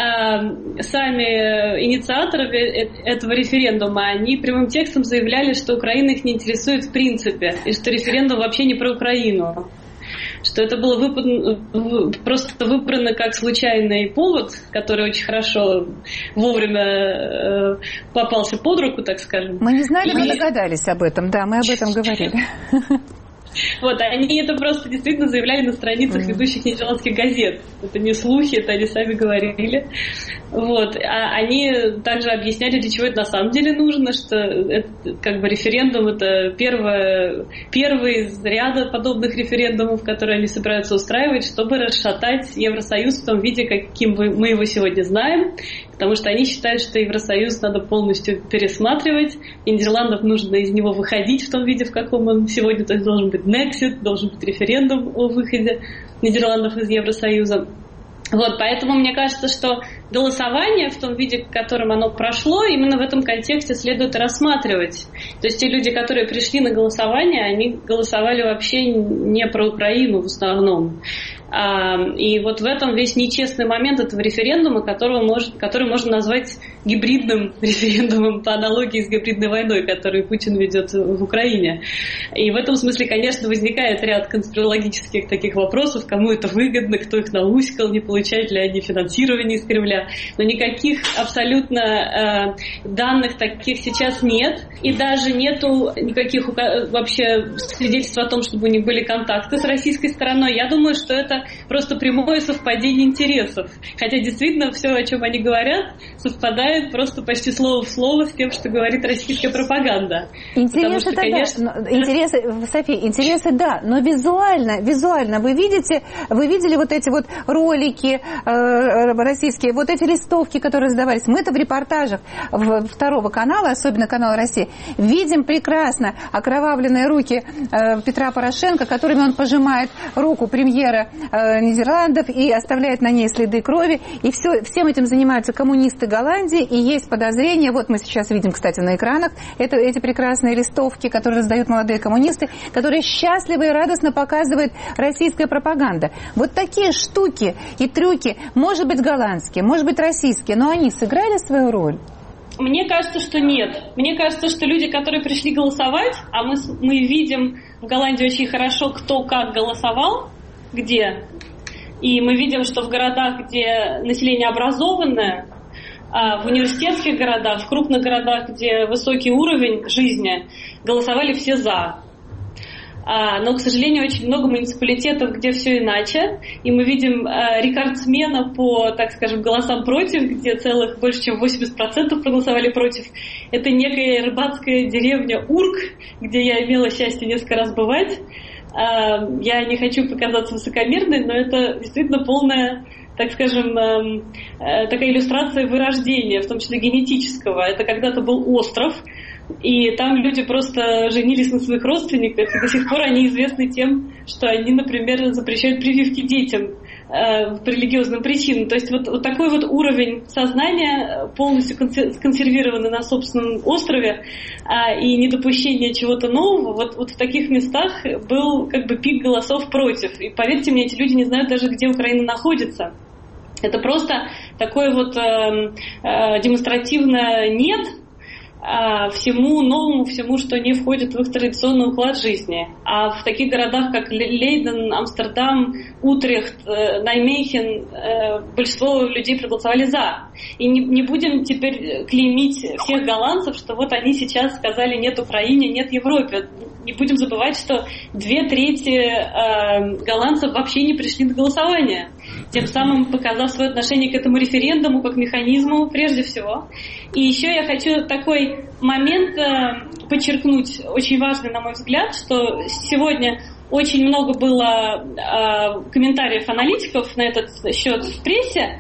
Сами инициаторы этого референдума, они прямым текстом заявляли, что Украина их не интересует в принципе. И что референдум вообще не про Украину. Что это было просто выбрано как случайный повод, который очень хорошо вовремя попался под руку, так скажем. Мы не знали, мы догадались об этом, да, мы об этом говорили. Вот, они это просто действительно заявляли на страницах ведущих нидерландских газет. Это не слухи, это они сами говорили. Вот. А они также объясняли, для чего это на самом деле нужно, что это, как бы референдум — это первый из ряда подобных референдумов, которые они собираются устраивать, чтобы расшатать Евросоюз в том виде, каким мы его сегодня знаем. Потому что они считают, что Евросоюз надо полностью пересматривать, и Нидерландов нужно из него выходить в том виде, в каком он сегодня. То есть должен быть Nexit, должен быть референдум о выходе Нидерландов из Евросоюза. Вот, поэтому мне кажется, что голосование в том виде, в котором оно прошло, именно в этом контексте следует рассматривать. То есть те люди, которые пришли на голосование, они голосовали вообще не про Украину в основном. И вот в этом весь нечестный момент этого референдума, который можно назвать гибридным референдумом по аналогии с гибридной войной, которую Путин ведет в Украине. И в этом смысле, конечно, возникает ряд конспирологических таких вопросов, кому это выгодно, кто их науськал, не получают ли они финансирование из Кремля. Но никаких абсолютно данных таких сейчас нет. И даже нету никаких вообще свидетельств о том, чтобы у них были контакты с российской стороной. Я думаю, что это просто прямое совпадение интересов. Хотя действительно все, о чем они говорят, совпадает просто почти слово в слово с тем, что говорит российская пропаганда. Интересы, что, конечно... да. Интересы, да, но визуально вы видели вот эти вот ролики российские, вот эти листовки, которые раздавались. Мы-то в репортажах Второго канала, особенно канала России, видим прекрасно окровавленные руки Петра Порошенко, которыми он пожимает руку премьера Нидерландов и оставляет на ней следы крови. И всем этим занимаются коммунисты Голландии. И есть подозрения, вот мы сейчас видим, кстати, на экранах, эти прекрасные листовки, которые раздают молодые коммунисты, которые счастливо и радостно показывает российская пропаганда. Вот такие штуки и трюки, может быть, голландские, может быть, российские, но они сыграли свою роль? Мне кажется, что нет. Мне кажется, что люди, которые пришли голосовать, а мы видим в Голландии очень хорошо, кто как голосовал, где. И мы видим, что в городах, где население образованное, в университетских городах, в крупных городах, где высокий уровень жизни, голосовали все «за». Но, к сожалению, очень много муниципалитетов, где все иначе. И мы видим рекордсмена по, так скажем, голосам против, где целых больше, чем 80% проголосовали против. Это некая рыбацкая деревня Урк, где я имела счастье несколько раз бывать. Я не хочу показаться высокомерной, но это действительно полная, так скажем, такая иллюстрация вырождения, в том числе генетического. Это когда-то был остров, и там люди просто женились на своих родственниках, и до сих пор они известны тем, что они, например, запрещают прививки детям по религиозным причинам. То есть вот такой вот уровень сознания, полностью сконсервированный на собственном острове, и недопущение чего-то нового, вот в таких местах был как бы пик голосов против. И поверьте мне, эти люди не знают даже, где Украина находится. Это просто такое вот демонстративное «нет» всему новому, всему, что не входит в их традиционный уклад жизни. А в таких городах, как Лейден, Амстердам, Утрехт, Наймейхен, большинство людей проголосовали «за». И не будем теперь клеймить всех голландцев, что вот они сейчас сказали «нет Украине, нет Европе». Не будем забывать, что 2/3 голландцев вообще не пришли на голосование, тем самым показав свое отношение к этому референдуму как механизму прежде всего. И еще я хочу такой момент подчеркнуть, очень важный, на мой взгляд, что сегодня очень много было комментариев аналитиков на этот счет в прессе,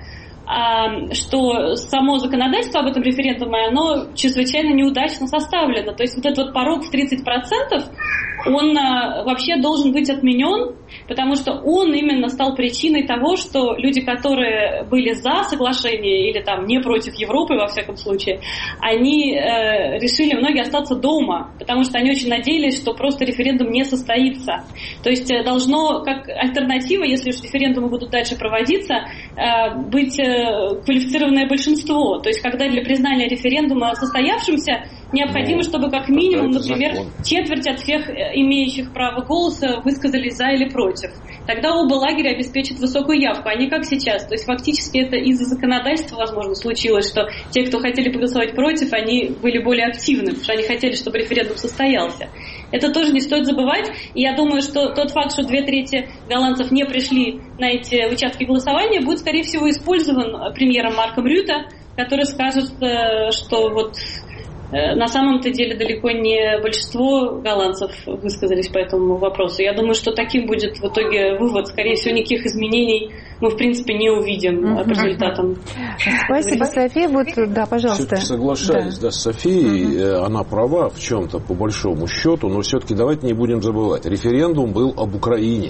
что само законодательство об этом референдуме, оно чрезвычайно неудачно составлено. То есть вот этот вот порог в 30%, он вообще должен быть отменен, потому что он именно стал причиной того, что люди, которые были за соглашение или там не против Европы, во всяком случае, они решили многие остаться дома, потому что они очень надеялись, что просто референдум не состоится. То есть должно, как альтернатива, если уж референдумы будут дальше проводиться, быть квалифицированное большинство. То есть когда для признания референдума состоявшимся необходимо, чтобы как минимум, например, четверть от всех имеющих право голоса высказались за или против. Тогда оба лагеря обеспечат высокую явку, а не как сейчас. То есть фактически это из-за законодательства, возможно, случилось, что те, кто хотели проголосовать против, они были более активны, потому что они хотели, чтобы референдум состоялся. Это тоже не стоит забывать. И я думаю, что тот факт, что 2/3 голландцев не пришли на эти участки голосования, будет, скорее всего, использован премьером Марком Рюте, который скажет, что вот на самом-то деле далеко не большинство голландцев высказались по этому вопросу. Я думаю, что таким будет в итоге вывод. Скорее всего, никаких изменений мы, в принципе, не увидим по результатам. Спасибо, София. Вот, да, пожалуйста. Соглашаюсь, с Софией. Она права в чем-то, по большому счету, но все-таки давайте не будем забывать. Референдум был об Украине.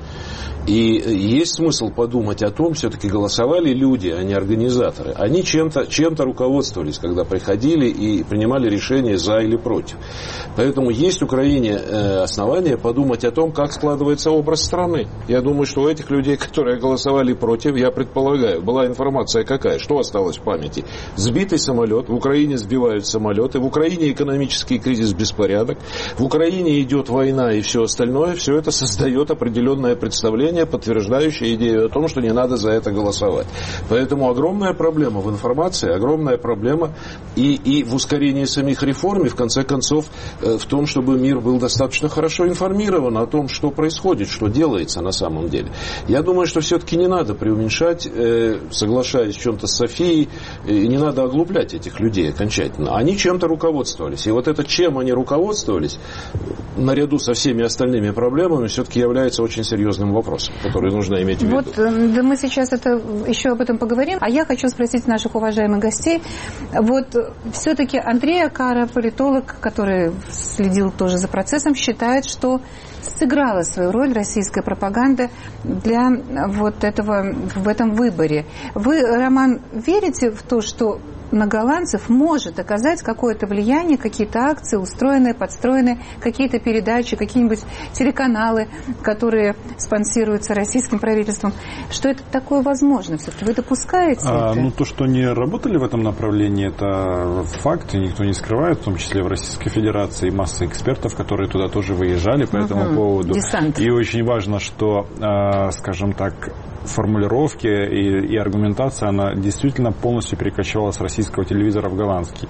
И есть смысл подумать о том, все-таки голосовали люди, а не организаторы. Они чем-то руководствовались, когда приходили и принимали решения за или против. Поэтому есть в Украине основания подумать о том, как складывается образ страны. Я думаю, что у этих людей, которые голосовали против, я предполагаю, была информация какая, что осталось в памяти. Сбитый самолет, в Украине сбивают самолеты, в Украине экономический кризис, беспорядок, в Украине идет война и все остальное, все это создает определенное представление, подтверждающее идею о том, что не надо за это голосовать. Поэтому огромная проблема в информации, огромная проблема и в ускорении самих реформ, и в конце концов в том, чтобы мир был достаточно хорошо информирован о том, что происходит, что делается на самом деле. Я думаю, что все-таки не надо преуменьшать, соглашаясь в чем-то с Софией, не надо оглуплять этих людей окончательно. Они чем-то руководствовались. И вот это, чем они руководствовались, наряду со всеми остальными проблемами, все-таки является очень серьезным вопросом, который нужно иметь в виду. Вот, да, мы сейчас еще об этом поговорим. А я хочу спросить наших уважаемых гостей. Вот все-таки Андрей Акара, политолог, который следил тоже за процессом, считает, что сыграла свою роль российская пропаганда для вот этого, в этом выборе. Вы, Роман, верите в то, что на голландцев может оказать какое-то влияние, какие-то акции устроенные, подстроенные, какие-то передачи, какие-нибудь телеканалы, которые спонсируются российским правительством? Что это такое возможно? Все-таки вы допускаете это? Ну, то, что не работали в этом направлении, это факт, и никто не скрывает, в том числе в Российской Федерации, масса экспертов, которые туда тоже выезжали по этому поводу. Десант. И очень важно, что, скажем так, формулировки и аргументация, она действительно полностью перекочевала с российского телевизора в голландский.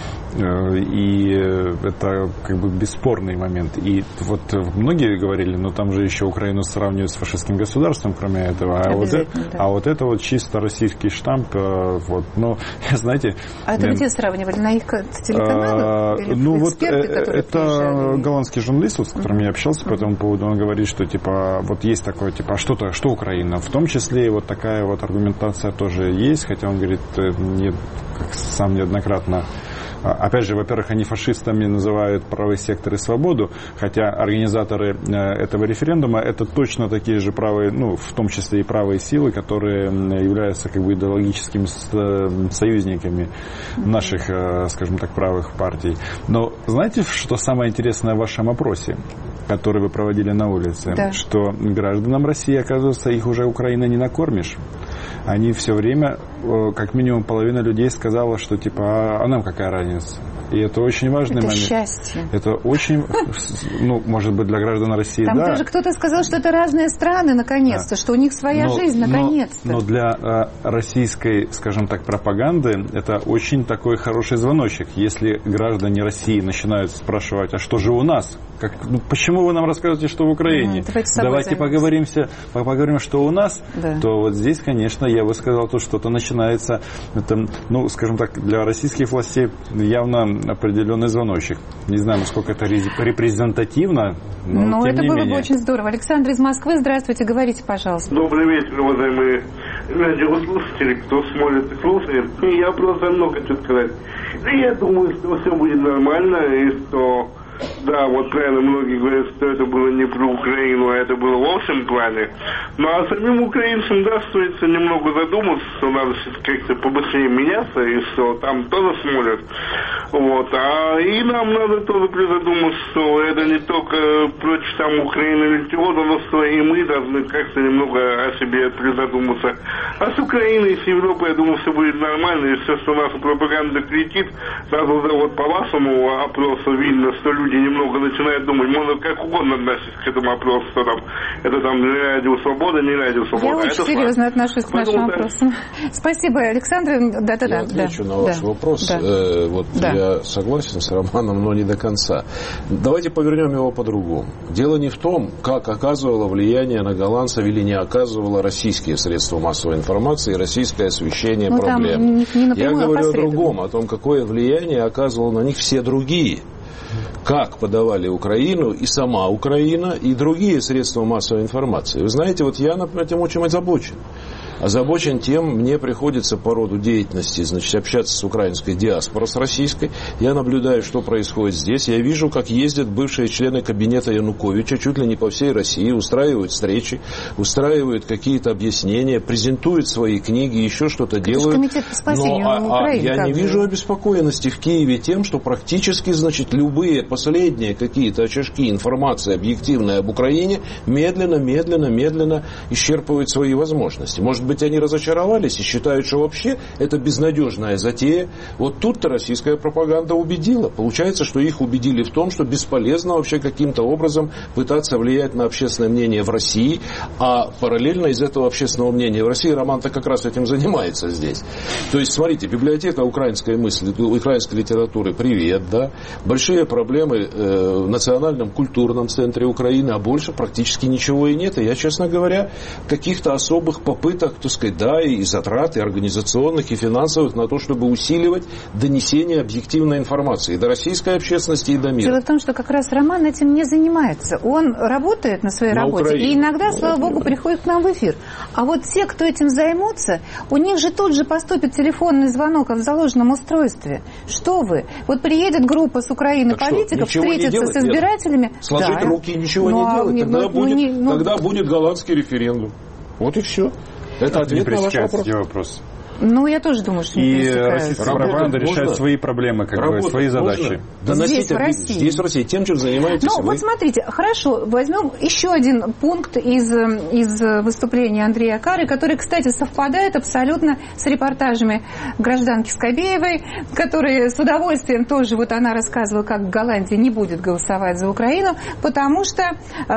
И это как бы бесспорный момент. И вот многие говорили, но там же еще Украину сравнивают с фашистским государством, кроме этого. А вот это вот чисто российский штамп. Вот, ну, знаете... А это где сравнивали? На их телеканалах? Ну вот эксперты, это голландский журналист, с которым я общался по этому поводу, он говорит, что типа вот есть такое, типа, а что Украина? В том числе вот такая вот аргументация тоже есть, хотя он говорит, сам неоднократно. Опять же, во-первых, они фашистами называют правый сектор и свободу, хотя организаторы этого референдума это точно такие же правые, ну, в том числе и правые силы, которые являются как бы идеологическими союзниками наших, скажем так, правых партий. Но знаете, что самое интересное в вашем опросе, который вы проводили на улице? Да. Что гражданам России, оказывается, их уже Украина не накормишь. Они все время, как минимум половина людей сказала, что типа, а нам какая разница? И это очень важный момент. Это счастье. Это очень, ну, может быть, для граждан России, там даже кто-то сказал, что это разные страны, наконец-то, что у них своя жизнь, наконец-то. Но для российской, скажем так, пропаганды это очень такой хороший звоночек. Если граждане России начинают спрашивать, а что же у нас? Почему вы нам рассказываете, что в Украине? Давайте поговорим, что у нас. Да. То вот здесь, конечно, я бы сказал, то что-то начинается, это, ну, скажем так, для российских властей явно определенный звоночек. Не знаю, насколько это репрезентативно, но тем это не было менее. бы очень здорово. Александр из Москвы, здравствуйте, говорите, пожалуйста. Добрый вечер, уважаемые радиослушатели, кто смотрит и слушает. И я просто много хочу сказать. И я думаю, что все будет нормально, и что, да, вот правильно многие говорят, что это было не про Украину, а это было в общем плане. Ну а самим украинцам, да, стоит немного задуматься, что надо как-то побыстрее меняться, и что там тоже смотрят. Вот. И нам надо тоже призадуматься, что это не только против там Украины или чего-то, но что и мы должны как-то немного о себе призадуматься. А с Украиной, с Европой, я думаю, все будет нормально, и все, что наша пропаганда кричит, сразу уже вот по вашему опросу видно, что люди немного начинают думать, можно как угодно относиться к этому опросу, что там, это там радио свобода, не радио свобода. Я очень серьезно отношусь к нашим вопросам. Спасибо, Александр. Я отвечу на ваш вопрос. Я согласен с Романом, но не до конца. Давайте повернем его по-другому. Дело не в том, как оказывало влияние на голландцев или не оказывало российские средства массовой информации и российское освещение проблем. Я говорю о другом, о том, какое влияние оказывало на них все другие. Как подавали Украину и сама Украина, и другие средства массовой информации. Вы знаете, вот я этим очень озабочен. Озабочен тем, мне приходится по роду деятельности, общаться с украинской диаспорой, с российской. Я наблюдаю, что происходит здесь. Я вижу, как ездят бывшие члены кабинета Януковича чуть ли не по всей России, устраивают встречи, устраивают какие-то объяснения, презентуют свои книги, еще что-то делают. Комитет по спасению Украины, я не вижу обеспокоенности в Киеве тем, что практически, любые последние какие-то очажки информации объективной об Украине медленно исчерпывают свои возможности. Может быть, они разочаровались и считают, что вообще это безнадежная затея. Вот тут-то российская пропаганда убедила. Получается, что их убедили в том, что бесполезно вообще каким-то образом пытаться влиять на общественное мнение в России, а параллельно из этого общественного мнения в России Роман-то как раз этим занимается здесь. То есть, смотрите, библиотека украинской мысли, украинской литературы, привет, да, большие проблемы в национальном культурном центре Украины, а больше практически ничего и нет. И я, честно говоря, каких-то особых попыток, так сказать, да, и затрат, и организационных, и финансовых на то, чтобы усиливать донесение объективной информации и до российской общественности, и до мира. Дело в том, что как раз Роман этим не занимается. Он работает на своей работе, Украине. И иногда, слава богу, приходит к нам в эфир. А вот те, кто этим займутся, у них же тут же поступит телефонный звонок в заложенном устройстве. Что вы? Вот приедет группа с Украины так политиков, встретится с избирателями. Сложить руки и ничего не делать. Тогда будет голландский референдум. Вот и все. Это ответ на ваш вопрос. Ну, я тоже думаю, что не российская пропаганда решает свои проблемы, как бы, свои задачи. Здесь, в России. Здесь, в России. Тем, чем занимаетесь вы. Вот смотрите, хорошо, возьмем еще один пункт из выступления Андрея Кары, который, кстати, совпадает абсолютно с репортажами гражданки Скобеевой, которые с удовольствием тоже, вот она рассказывала, как Голландия не будет голосовать за Украину, потому что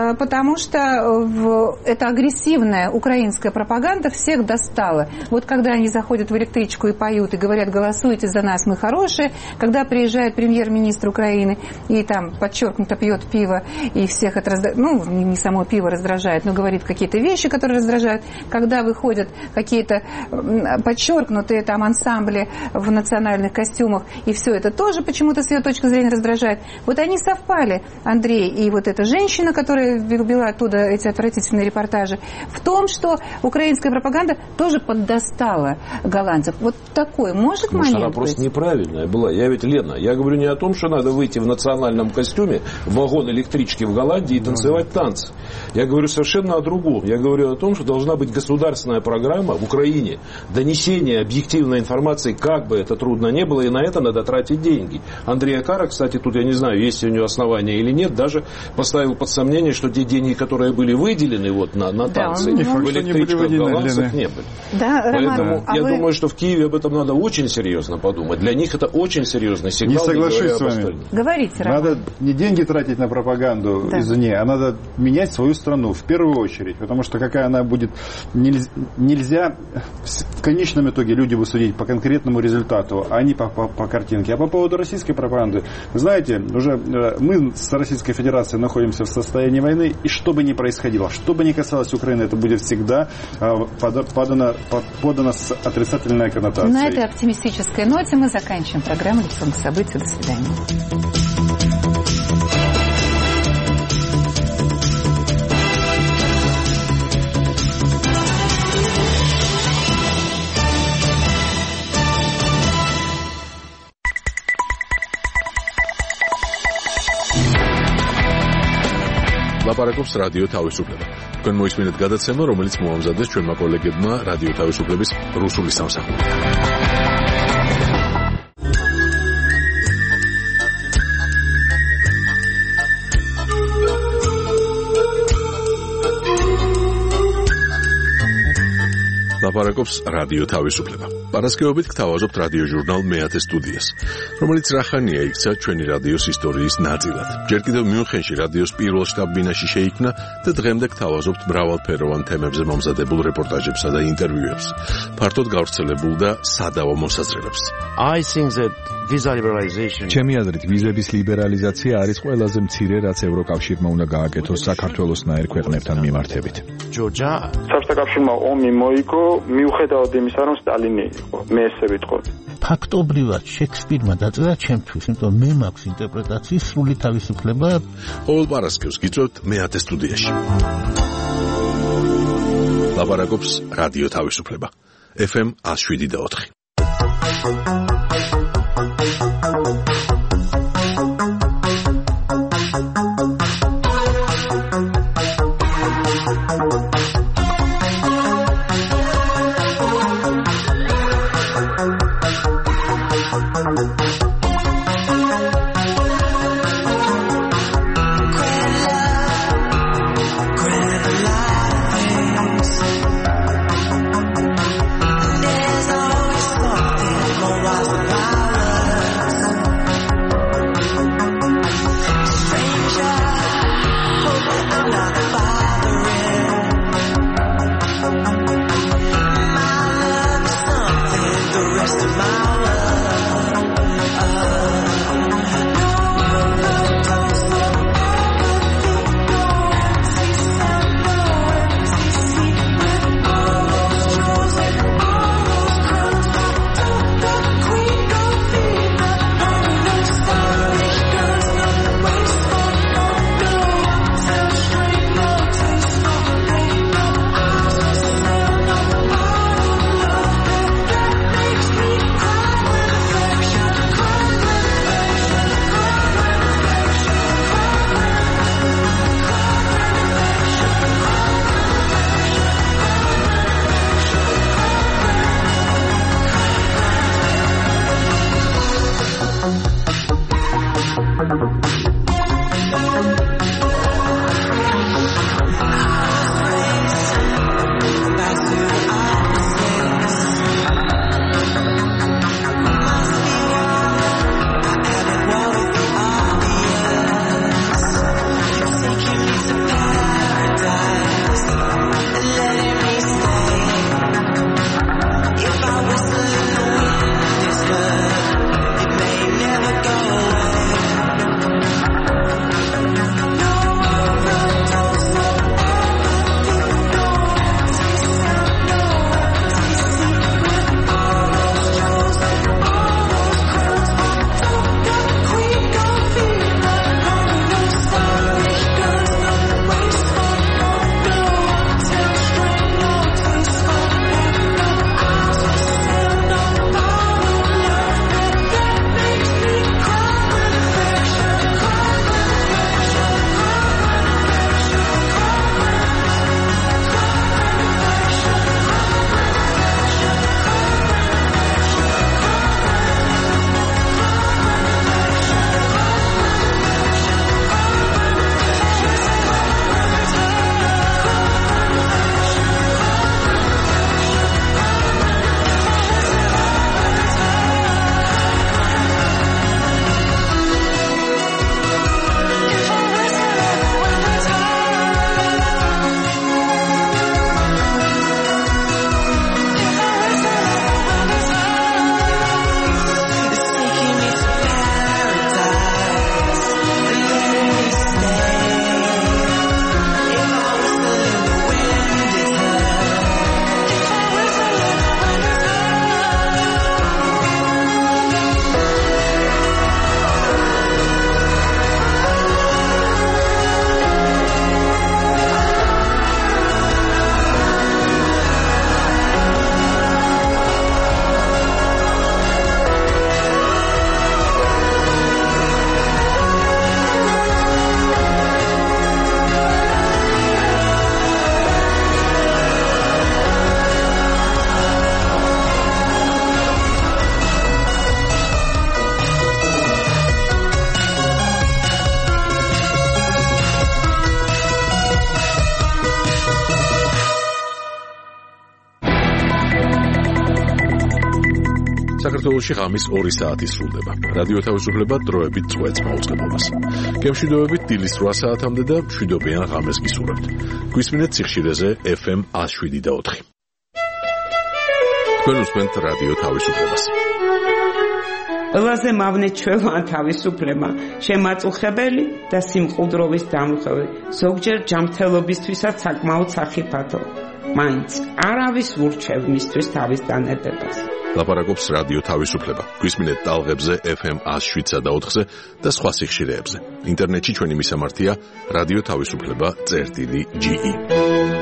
эта агрессивная украинская пропаганда всех достала. Вот когда они заходят в электричку и поют, и говорят, голосуйте за нас, мы хорошие. Когда приезжает премьер-министр Украины и там подчеркнуто пьет пиво, и всех это раздражает, ну, не само пиво раздражает, но говорит какие-то вещи, которые раздражают. Когда выходят какие-то подчеркнутые там ансамбли в национальных костюмах, и все это тоже почему-то с ее точки зрения раздражает. Вот они совпали, Андрей и вот эта женщина, которая вела оттуда эти отвратительные репортажи, в том, что украинская пропаганда тоже поддостала голландцев. Вот такой может момент она быть? Просто неправильная была. Я говорю не о том, что надо выйти в национальном костюме в вагон электрички в Голландии и танцевать танцы. Я говорю совершенно о другом. Я говорю о том, что должна быть государственная программа в Украине донесения объективной информации, как бы это трудно не было, и на это надо тратить деньги. Андрей Кара, кстати, тут я не знаю, есть у него основания или нет, даже поставил под сомнение, что те деньги, которые были выделены вот на танцы, в электричках голландцев не были. Да, Поэтому я думаю, что в Киеве об этом надо очень серьезно подумать. Для них это очень серьезный сигнал. Не соглашусь с вами. Говорите, Роман. Надо не деньги тратить на пропаганду извне, а надо менять свою страну в первую очередь. Потому что какая она будет... Нельзя в конечном итоге люди будут судить по конкретному результату, а не по картинке. А по поводу российской пропаганды, вы знаете, уже мы с Российской Федерацией находимся в состоянии войны, и что бы ни происходило, что бы ни касалось Украины, это будет всегда подано с отрицательная коннотация. На этой оптимистической ноте мы заканчиваем программу «Лицом к событию». До свидания. ლაპარაკობს რადიო თავისუფლება. თქვენ მოისმინეთ გადაცემა, რომელიც მოამზადეს ჩვენმა კოლეგებმა რადიო თავისუფლების რუსული სამსახურიდან. ლაპარაკობს რადიო თავისუფლება. პარასკევობით გთავაზობთ რადიო ჟურნალ მეათე სტუდიას, რომელიც რახანია იქცა ჩვენი რადიოს ისტორიის ნაწილად. ჯერ კიდევ მიუნხენში რადიოს პირველ შტაბ-ბინაში შეიქმნა და დღემდე გთავაზობთ მრავალფეროვან თემებზე მომზადებულ რეპორტაჟებსა და ინტერვიუებს, ფართოდ გავრცელებულ და სადავო მოსაზრებებს. ჩემი აზრით, ვიზების ლიბერალიზაცია არის ყველაზე მცირე, რაც ევროკავშირმა უნდა გააკეთოს საქართველოსნაირ ქვეყნებთან მიმართებით. საბჭოთა კავშირმა ომი მოიგო მიუხედავად იმისა, რომ სტალინი იყო. მე ესე ვიტყოდი. ფაქტობრივად შექსპირმა დაწერა ჩემთვის, იმიტომ მე მაქვს ინტერპრეტაციის სრული თავისუფლება. ყოველ პარასკევს გიწევთ მეათე სტუდიაში. ლაპარაკობს რადიო თავისუფლება. FM 107.4. საქართველოში ღამის 2 საათი სრულდება. რადიო თავისუფლება დროებით წვეთს მაუწყებლობას. გემშვიდობებით დილის 8 საათამდე და მშვიდობიან ღამეს გისურვებთ. გვისმინეთ სიხშირეზე FM 107.4. თქვენ უსმენთ რადიო თავისუფლებას. ყველაზე მავნე ჩვეულა თავისუფლება, შემაწუხებელი და სიმყუდროვის დამხევი, ზოგჯერ ჯანმრთელობისთვისაც საკმაოდ სახიფათო. მაინც არავის ურჩევ მისთვის თავის დანებებას. ლაპარაკობს რადიო თავისუფლება. გვისმინეთ ტალღებზე FM 107.4-ზე და სხვა სიხშირეებზე. ინტერნეტში ჩვენი მისამართია რადიო თავისუფლება.ge